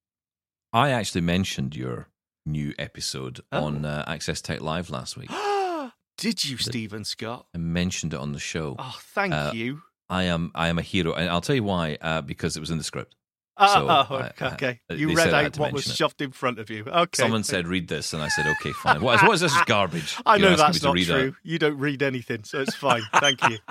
I actually mentioned your new episode Oh. on uh, Access Tech Live last week. Did you, Stephen Scott? I mentioned it on the show. Oh, thank Uh, you. I am I am a hero, and I'll tell you why. Uh, because it was in the script. Oh, So, oh, I- I- okay. they You said read I had out to what was mention it. shoved in front of you. Okay. Someone said, "Read this," and I said, "Okay, fine." What is, what is this garbage? I You're know asking me that's to not read true. out? You don't read anything, so it's fine. Thank you.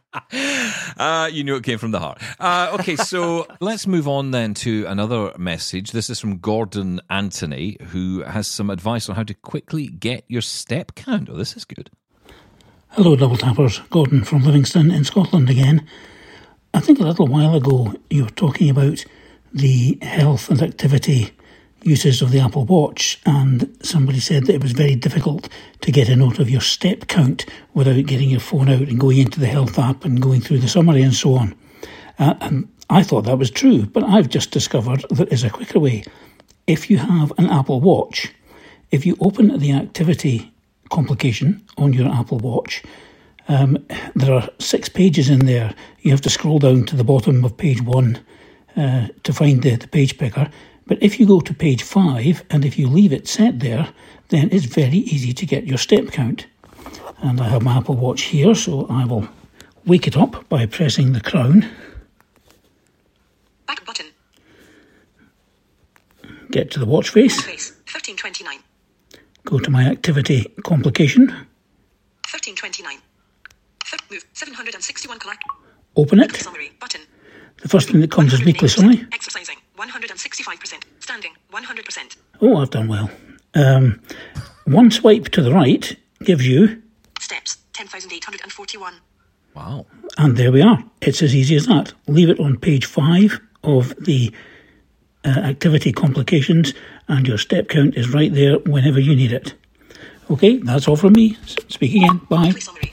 Uh, you knew it came from the heart. Uh, okay, so let's move on then to another message. This is from Gordon Anthony, who has some advice on how to quickly get your step count. Oh, this is good. Hello, Double Tappers. Gordon from Livingston in Scotland again. I think a little while ago you were talking about the health and activity uses of the Apple Watch, and somebody said that it was very difficult to get a note of your step count without getting your phone out and going into the health app and going through the summary and so on. Uh, and I thought that was true, but I've just discovered there is a quicker way. if you have an Apple Watch, if you open the activity complication on your Apple Watch, um, there are six pages in there. You have to scroll down to the bottom of page one uh, to find the, the page picker. But if you go to page five, and if you leave it set there, then it's very easy to get your step count. And I have my Apple Watch here, so I will wake it up by pressing the crown. Back button. Get to the watch face. Face. thirteen twenty-nine. Go to my activity complication. thirteen twenty-nine. Third move. seven hundred sixty-one collect. Open it. Summary button. The first thing that comes is weekly summary. Exercising. one hundred sixty-five percent. Standing. one hundred percent. Oh, I've done well. Um, one swipe to the right gives you... Steps. ten thousand eight hundred forty-one. Wow. And there we are. It's as easy as that. Leave it on page five of the uh, activity complications, and your step count is right there whenever you need it. Okay, that's all from me. Speak again. Bye.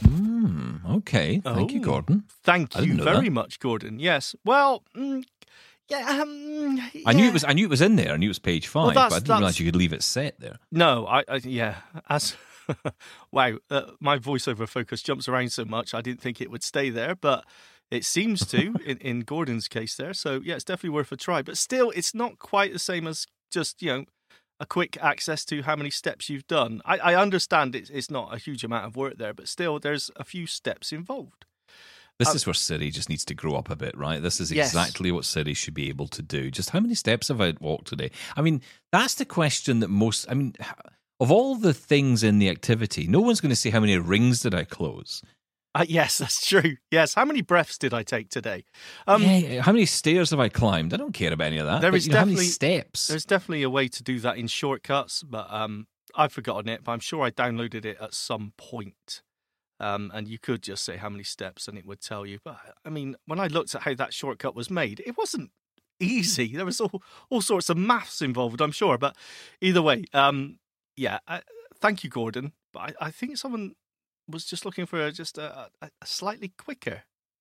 Mm, okay. Thank you, Oh, Gordon. Thank I you didn't know very that. much, Gordon. Yes. Well, mm, yeah, um, I knew yeah. it was. I knew it was in there. I knew it was page five, Well, but I that's- didn't that's- realize you could leave it set there. No, I, I yeah. As wow, uh, my voiceover focus jumps around so much. I didn't think it would stay there, but it seems to in, in Gordon's case there. So yeah, it's definitely worth a try. But still, it's not quite the same as just you know a quick access to how many steps you've done. I, I understand it's it's not a huge amount of work there, but still, there's a few steps involved. This Um, is where Siri just needs to grow up a bit, right? This is Yes. exactly what Siri should be able to do. Just how many steps have I walked today? I mean, that's the question that most, I mean, of all the things in the activity, no one's going to say how many rings did I close. Uh, yes, that's true. Yes, how many breaths did I take today? Um, yeah, how many stairs have I climbed? I don't care about any of that. There but, is you know, how definitely many steps. There's definitely a way to do that in shortcuts, but um, I've forgotten it. But I'm sure I downloaded it at some point. Um, and you could just say how many steps, and it would tell you. But I mean, when I looked at how that shortcut was made, it wasn't easy. There was all all sorts of maths involved, I'm sure. But either way, um, yeah. Uh, thank you, Gordon. But I, I think someone was just looking for just a, a, a slightly quicker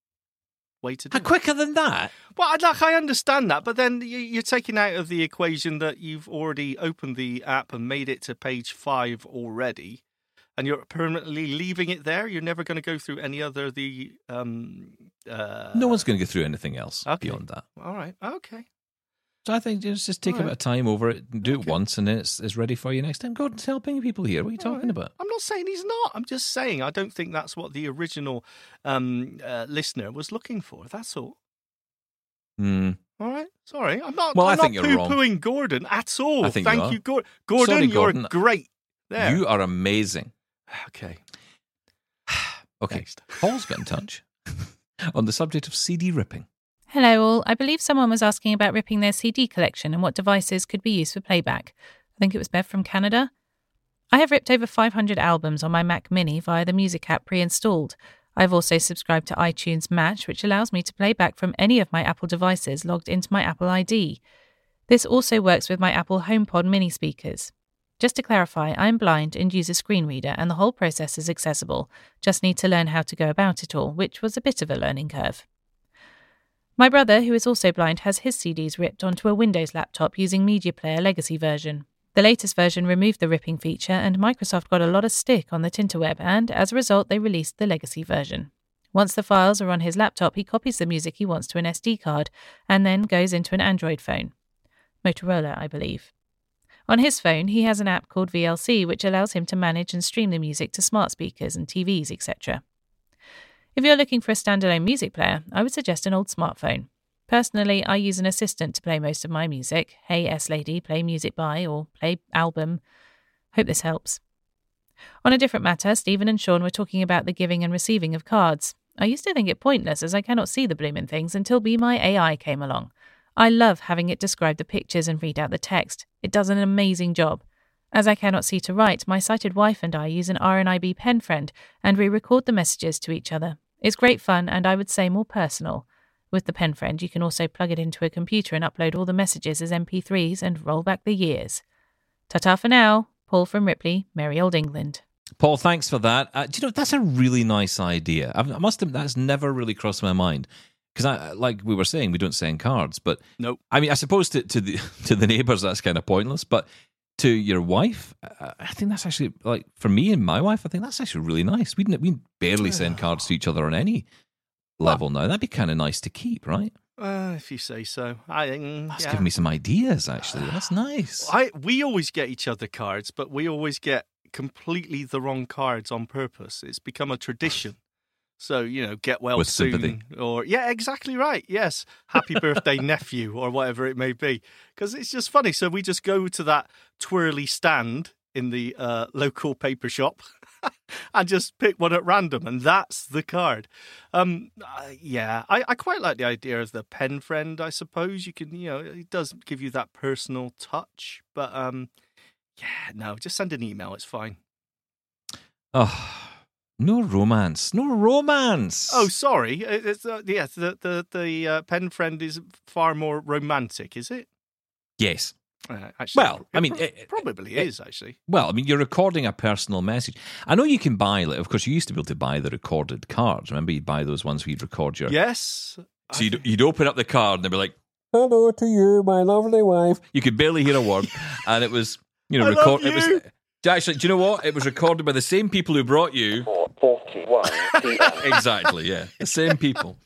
way to do it. Quicker than that? Well, I'd like I understand that, but then you- you're taking out of the equation that you've already opened the app and made it to page five already, and you're permanently leaving it there. You're never going to go through any other the. Um, uh, No one's going to go through anything else Okay. beyond that. All right. Okay. So I think just, just take All a right. bit of time over it, and do it once, and then it's, it's ready for you next time. Gordon's helping people here. What are you talking about? I'm not saying he's not. I'm just saying I don't think that's what the original um, uh, listener was looking for. That's all. Hmm. All right. Sorry. I'm not. Well, I'm I think not you're wrong. pooh-poohing Gordon at all. I think Thank you are. you, Gordon. Gordon, Sorry, you're Gordon. great. There. You are amazing. Okay. Okay. Paul's got in touch on the subject of C D ripping. Hello all. I believe someone was asking about ripping their C D collection and what devices could be used for playback. I think it was Bev from Canada. I have ripped over five hundred albums on my Mac Mini via the music app pre-installed. I've also subscribed to iTunes Match, which allows me to play back from any of my Apple devices logged into my Apple I D. This also works with my Apple HomePod mini speakers. Just to clarify, I am blind and use a screen reader, and the whole process is accessible. Just need to learn how to go about it all, which was a bit of a learning curve. My brother, who is also blind, has his C Ds ripped onto a Windows laptop using Media Player Legacy version. The latest version removed the ripping feature, and Microsoft got a lot of stick on the Tinterweb, and as a result they released the Legacy version. Once the files are on his laptop, he copies the music he wants to an S D card, and then goes into an Android phone. Motorola, I believe. On his phone, he has an app called V L C, which allows him to manage and stream the music to smart speakers and T Vs, et cetera. If you're looking for a standalone music player, I would suggest an old smartphone. Personally, I use an assistant to play most of my music. Hey S-Lady, play music by, or play album. Hope this helps. On a different matter, Stephen and Sean were talking about the giving and receiving of cards. I used to think it pointless as I cannot see the bloomin' things until Be My A I came along. I love having it describe the pictures and read out the text. It does an amazing job. As I cannot see to write, my sighted wife and I use an R N I B pen friend, and we record the messages to each other. It's great fun, and I would say more personal. With the pen friend, you can also plug it into a computer and upload all the messages as M P threes and roll back the years. Ta-ta for now. Paul from Ripley, merry old England. Paul, thanks for that. Uh, do you know, that's a really nice idea. I've, I must admit, that's never really crossed my mind. because I like we were saying, we don't send cards, but nope. I mean, I suppose to to the to the neighbours that's kind of pointless, but to your wife, I think that's actually like for me and my wife, I think that's actually really nice. We we barely send cards to each other on any level now. That'd be kind of nice to keep, right? Uh, if you say so. I think That's yeah. giving me some ideas. Actually, that's nice. I we always get each other cards, but we always get completely the wrong cards on purpose. It's become a tradition. So, you know, get well With soon. sympathy. Or, yeah, exactly right. Yes. Happy birthday, nephew, or whatever it may be. Because it's just funny. So we just go to that twirly stand in the uh, local paper shop and just pick one at random. And that's the card. Um, uh, yeah, I, I quite like the idea of the pen friend, I suppose. You can, you know, it does give you that personal touch. But, um, yeah, no, just send an email. It's fine. Oh. No romance. No romance. Oh, sorry. It's, uh, yes, the the the uh, pen friend is far more romantic, is it? Yes. Uh, actually, Well, I mean, pro- it- probably it- is actually. Well, I mean, you're recording a personal message. I know you can buy, like, of course, you used to be able to buy the recorded cards. Remember, you'd buy those ones where you'd record your. Yes. So you'd, you'd open up the card and they'd be like, "Hello to you, my lovely wife." You could barely hear a word, and it was, you know, I record. love It was you. actually. Do you know what? It was recorded by the same people who brought you. forty-one p m Exactly. Yeah, the same people.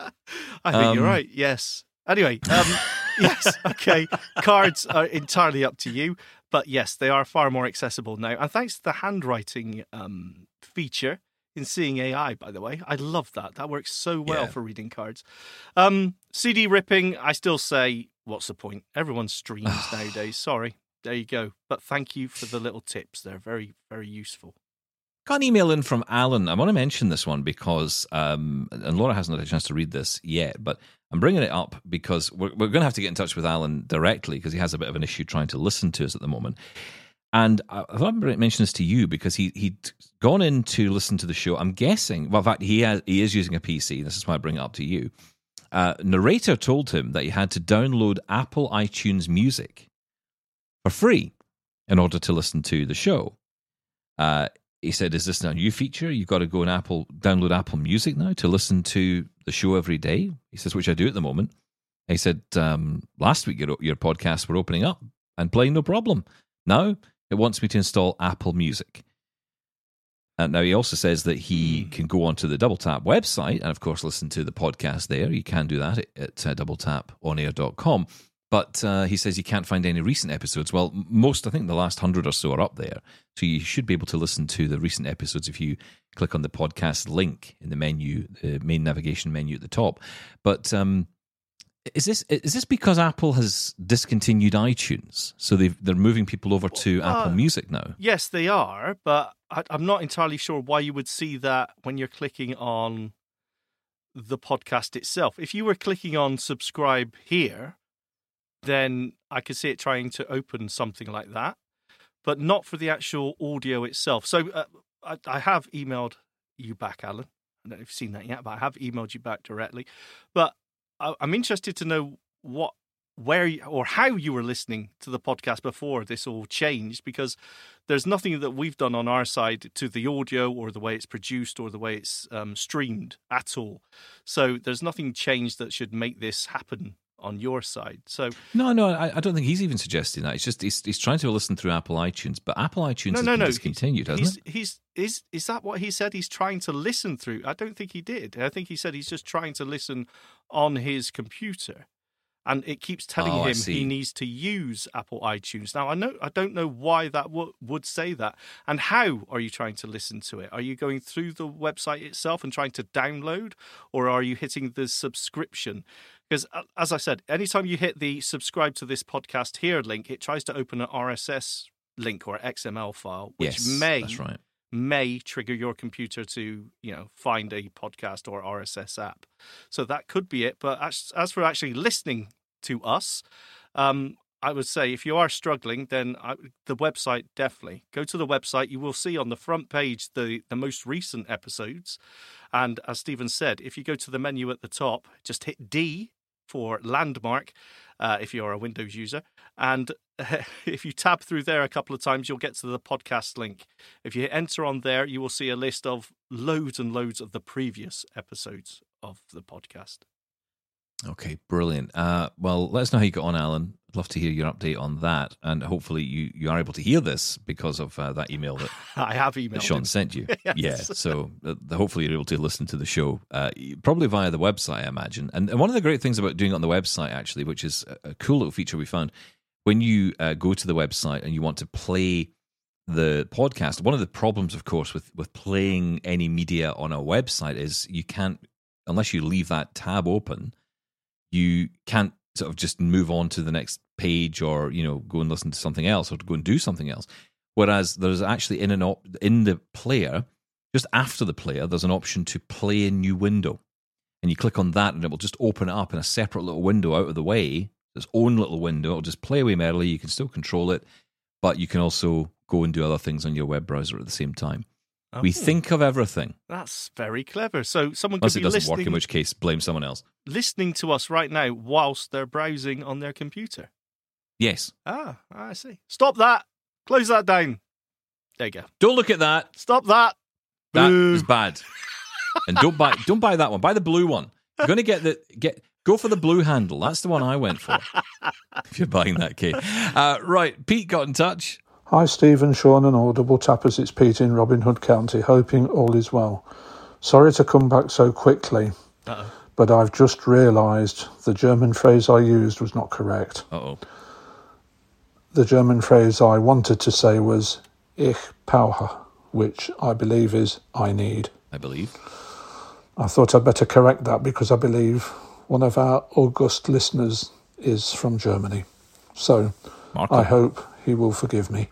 I think Um, you're right. Yes. Anyway, um, yes. Okay. Cards are entirely up to you, but yes, they are far more accessible now. And thanks to the handwriting um, feature in Seeing A I, by the way, I love that. That works so well Yeah. for reading cards. Um, C D ripping, I still say, what's the point? Everyone streams nowadays. Sorry. There you go. But thank you for the little tips. They're very, very useful. Got an email in from Alan. I want to mention this one because, um, and Laura hasn't had a chance to read this yet, but I'm bringing it up because we're, we're going to have to get in touch with Alan directly because he has a bit of an issue trying to listen to us at the moment. And I I thought I'd mention this to you because he, he'd gone in to listen to the show. I'm guessing, well, in fact, he, has, he is using a P C. This is why I bring it up to you. Uh, narrator told him that he had to download Apple iTunes Music for free in order to listen to the show. Uh, he said, is this a new feature? You've got to go and Apple download Apple Music now to listen to the show every day. He says, which I do at the moment. He said, um, last week your, your podcasts were opening up and playing no problem. Now it wants me to install Apple Music. And now he also says that he can go onto the Double Tap website and, of course, listen to the podcast there. You can do that at, at uh, double tap on air dot com. But uh, he says you can't find any recent episodes. Well, most, I think the last hundred or so are up there. So you should be able to listen to the recent episodes if you click on the podcast link in the menu, the main navigation menu at the top. But um, is this is this because Apple has discontinued iTunes? So they've, they're moving people over to Uh, Apple Music now? Yes, they are, but I, I'm not entirely sure why you would see that when you're clicking on the podcast itself. If you were clicking on subscribe here, then I could see it trying to open something like that, but not for the actual audio itself. So uh, I, I have emailed you back, Alan. I don't know if you've seen that yet, but I have emailed you back directly. But I, I'm interested to know what, where, you, or how you were listening to the podcast before this all changed, because there's nothing that we've done on our side to the audio or the way it's produced or the way it's um, streamed at all. So there's nothing changed that should make this happen on your side. So No, no, I, I don't think he's even suggesting that. It's just he's, he's trying to listen through Apple iTunes, but Apple iTunes no, has no, been no. discontinued, he's, hasn't it? he's, he's, is is that what he said? He's trying to listen through. I don't think he did. I think he said he's just trying to listen on his computer, and it keeps telling Oh, I him see. he needs to use Apple iTunes. Now, I know I don't know why that w- would say that, and how are you trying to listen to it? Are you going through the website itself and trying to download, or are you hitting the subscription? Because, uh, as I said, anytime you hit the subscribe to this podcast here link, it tries to open an R S S link or X M L file, which Yes, may that's right. may trigger your computer to, you know, find a podcast or R S S app. So that could be it. But as, as for actually listening to us, um, I would say if you are struggling, then I, the website, definitely. Go to the website. You will see on the front page the, the most recent episodes. And as Stephen said, if you go to the menu at the top, just hit D for landmark, uh, if you're a Windows user. And uh, if you tab through there a couple of times, you'll get to the podcast link. If you hit enter on there, you will see a list of loads and loads of the previous episodes of the podcast. Okay, brilliant. Uh, well, let us know how you got on, Alan. I'd love to hear your update on that. And hopefully you, you are able to hear this because of uh, that email that, I have emailed that Sean him. sent you. Yes. Yeah, so uh, hopefully you're able to listen to the show, uh, probably via the website, I imagine. And, and one of the great things about doing it on the website, actually, which is a, a cool little feature we found, when you uh, go to the website and you want to play the podcast, one of the problems, of course, with, with playing any media on a website is you can't, unless you leave that tab open, you can't sort of just move on to the next page or, you know, go and listen to something else or go and do something else. Whereas there's actually in an op- in the player, just after the player, there's an option to play a new window. And you click on that and it will just open it up in a separate little window out of the way, its own little window. It'll just play away merrily. You can still control it, but you can also go and do other things on your web browser at the same time. Oh. We think of everything. That's very clever. So someone could Unless be it doesn't listening, work, in which case blame someone else. listening to us right now whilst they're browsing on their computer. Yes. Ah, I see. Stop that. Close that down. There you go. Don't look at that. Stop that. That Boo. is bad. And don't buy don't buy that one. Buy the blue one. You're going to get the get go for the blue handle. That's the one I went for. If you're buying that, Kate. Uh, right, Pete got in touch. Hi, Stephen, Sean and Audible Tappers. It's Pete in Robin Hood County, hoping all is well. Sorry to come back so quickly, Uh-oh. but I've just realised the German phrase I used was not correct. Uh-oh. The German phrase I wanted to say was Ich brauche, which I believe is I need. I believe. I thought I'd better correct that because I believe one of our august listeners is from Germany. So Marco. I hope he will forgive me.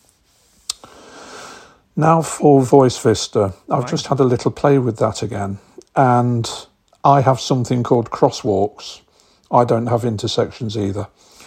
Now for Voice Vista. I've Right. just had a little play with that again. And I have something called crosswalks. I don't have intersections either.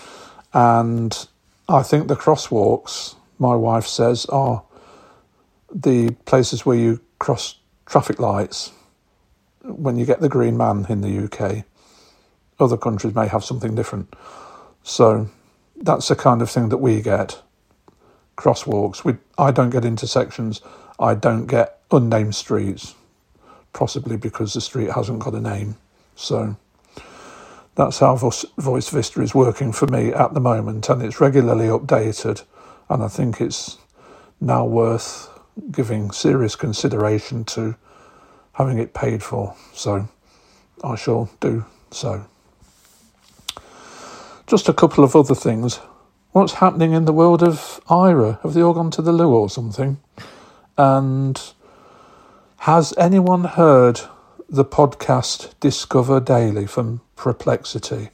And I think the crosswalks, my wife says, are the places where you cross traffic lights when you get the green man in the U K. Other countries may have something different. So that's the kind of thing that we get. Crosswalks. We, I don't get intersections. I don't get unnamed streets, possibly because the street hasn't got a name. So that's how Vo- Voice Vista is working for me at the moment, and it's regularly updated, and I think it's now worth giving serious consideration to having it paid for. So I shall do so. Just a couple of other things. What's happening in the world of I R A? Have they all gone to the loo or something? And has anyone heard the podcast Discover Daily from Perplexity?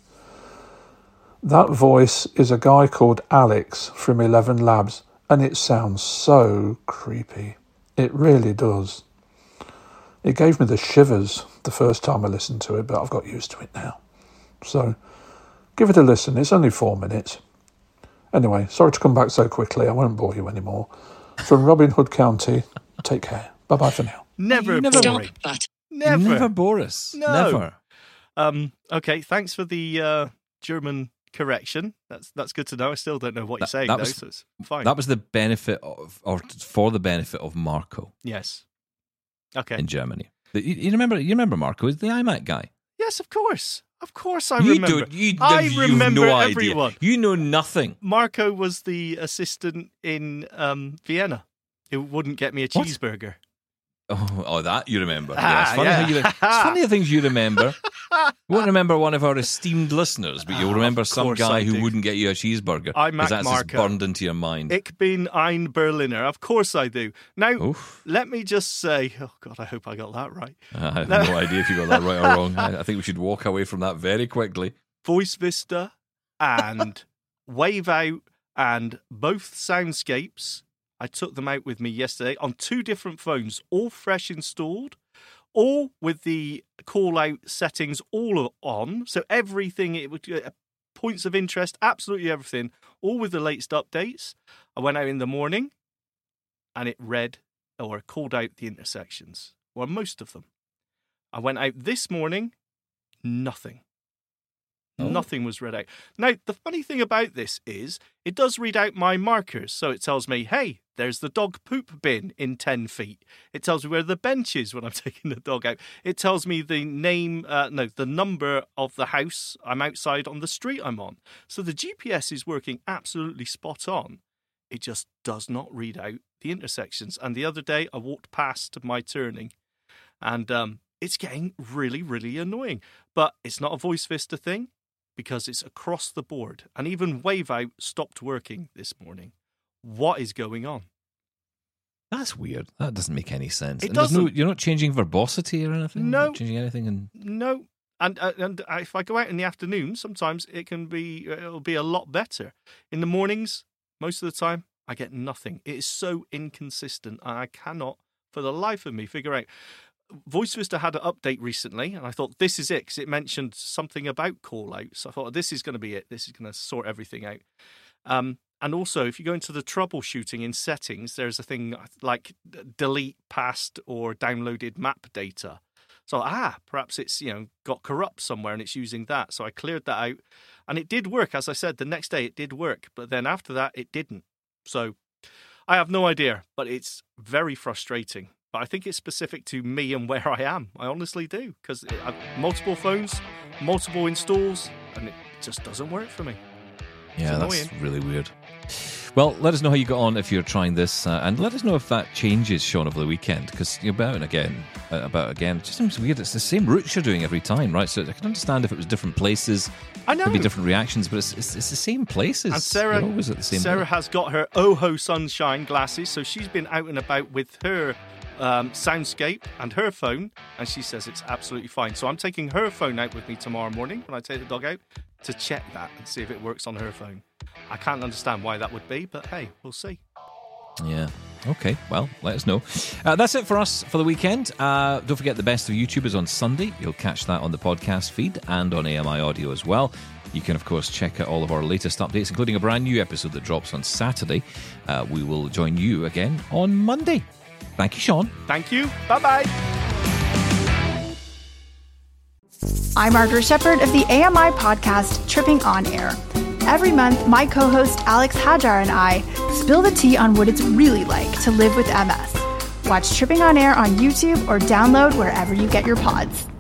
That voice is a guy called Alex from Eleven Labs, and it sounds so creepy. It really does. It gave me the shivers the first time I listened to it, but I've got used to it now. So give it a listen. It's only four minutes. Anyway, sorry to come back so quickly. I won't bore you anymore. From Robin Hood County, take care. Bye-bye for now. Never You never- boring. Stop that. Never. Never bore us. No. Never. Um, okay, thanks for the uh, German correction. That's that's good to know. I still don't know what you're That- saying, that though, was- so it's fine. That was the benefit of, or for the benefit of Marco Yes. Okay. in Germany. The- You, you remember? You remember Marco? He's the iMac guy. Yes, of course. Of course I you remember. don't. You, I you've remember no everyone. idea. You know nothing. Marco was the assistant in um, Vienna who wouldn't get me a What? cheeseburger. Oh, oh, that you remember. Ah, yeah, it's funny yeah. how you. It's funny the things you remember. You won't remember one of our esteemed listeners, but you'll Oh, remember of some course guy I who do. wouldn't get you a cheeseburger. iMac because that's just Marco. burned into your mind. Ich bin ein Berliner. Of course I do. Now, Oof. let me just say, oh God, I hope I got that right. I have No. no idea if you got that right or wrong. I, I think we should walk away from that very quickly. Voice Vista and Wave Out and both soundscapes. I took them out with me yesterday on two different phones, all fresh installed, all with the call out settings all on. So everything, it would uh, points of interest, absolutely everything, all with the latest updates. I went out in the morning and it read or called out the intersections, or most of them. I went out this morning, nothing. Oh. Nothing was read out. Now, the funny thing about this is it does read out my markers. So it tells me, hey, there's the dog poop bin in ten feet. It tells me where the bench is when I'm taking the dog out. It tells me the name, uh, no, the number of the house I'm outside on the street I'm on. So the G P S is working absolutely spot on. It just does not read out the intersections. And the other day I walked past my turning and um, it's getting really, really annoying. But it's not a Voice Vista thing because it's across the board. And even Wave Out stopped working this morning. What is going on? That's weird. That doesn't make any sense. It And there's doesn't. No, you're not changing verbosity or anything? No. Not changing anything? And No. And uh, and if I go out in the afternoon, sometimes it can be, it'll be a lot better. In the mornings, most of the time, I get nothing. It is so inconsistent. And I cannot, for the life of me, figure out. Voice Vista had an update recently, and I thought, this is it, because it mentioned something about call-outs. So I thought, this is going to be it. This is going to sort everything out. Um, and also, if you go into the troubleshooting in settings, there's a thing like delete past or downloaded map data. So, ah, perhaps it's, you know, got corrupt somewhere and it's using that. So I cleared that out, and it did work. As I said, the next day it did work, but then after that, it didn't. So I have no idea, but it's very frustrating. But I think it's specific to me and where I am. I honestly do, because I've multiple phones, multiple installs, and it just doesn't work for me. yeah, that's really weird. Well, let us know how you got on if you're trying this, uh, and let us know if that changes, Sean, over the weekend, because you're about and again, uh, about again. It just seems weird. It's the same routes you're doing every time, right? So I can understand if it was different places, I know. there'd be different reactions, but it's it's, it's the same places. And Sarah, You're always at the same Sarah place. has got her Oho Sunshine glasses, so she's been out and about with her um, soundscape and her phone, and she says it's absolutely fine. So I'm taking her phone out with me tomorrow morning when I take the dog out to check that and see if it works on her phone. I can't understand why that would be, but hey, we'll see. Yeah. Okay. Well, let us know. Uh, that's it for us for the weekend. Uh, don't forget the Best of YouTube is on Sunday. You'll catch that on the podcast feed and on A M I Audio as well. You can, of course, check out all of our latest updates, including a brand new episode that drops on Saturday. Uh, we will join you again on Monday. Thank you, Sean. Thank you. Bye-bye. I'm Margaret Shepherd of the A M I podcast, Tripping On Air. Every month, my co-host Alex Hajar and I spill the tea on what it's really like to live with M S. Watch Tripping On Air on YouTube or download wherever you get your pods.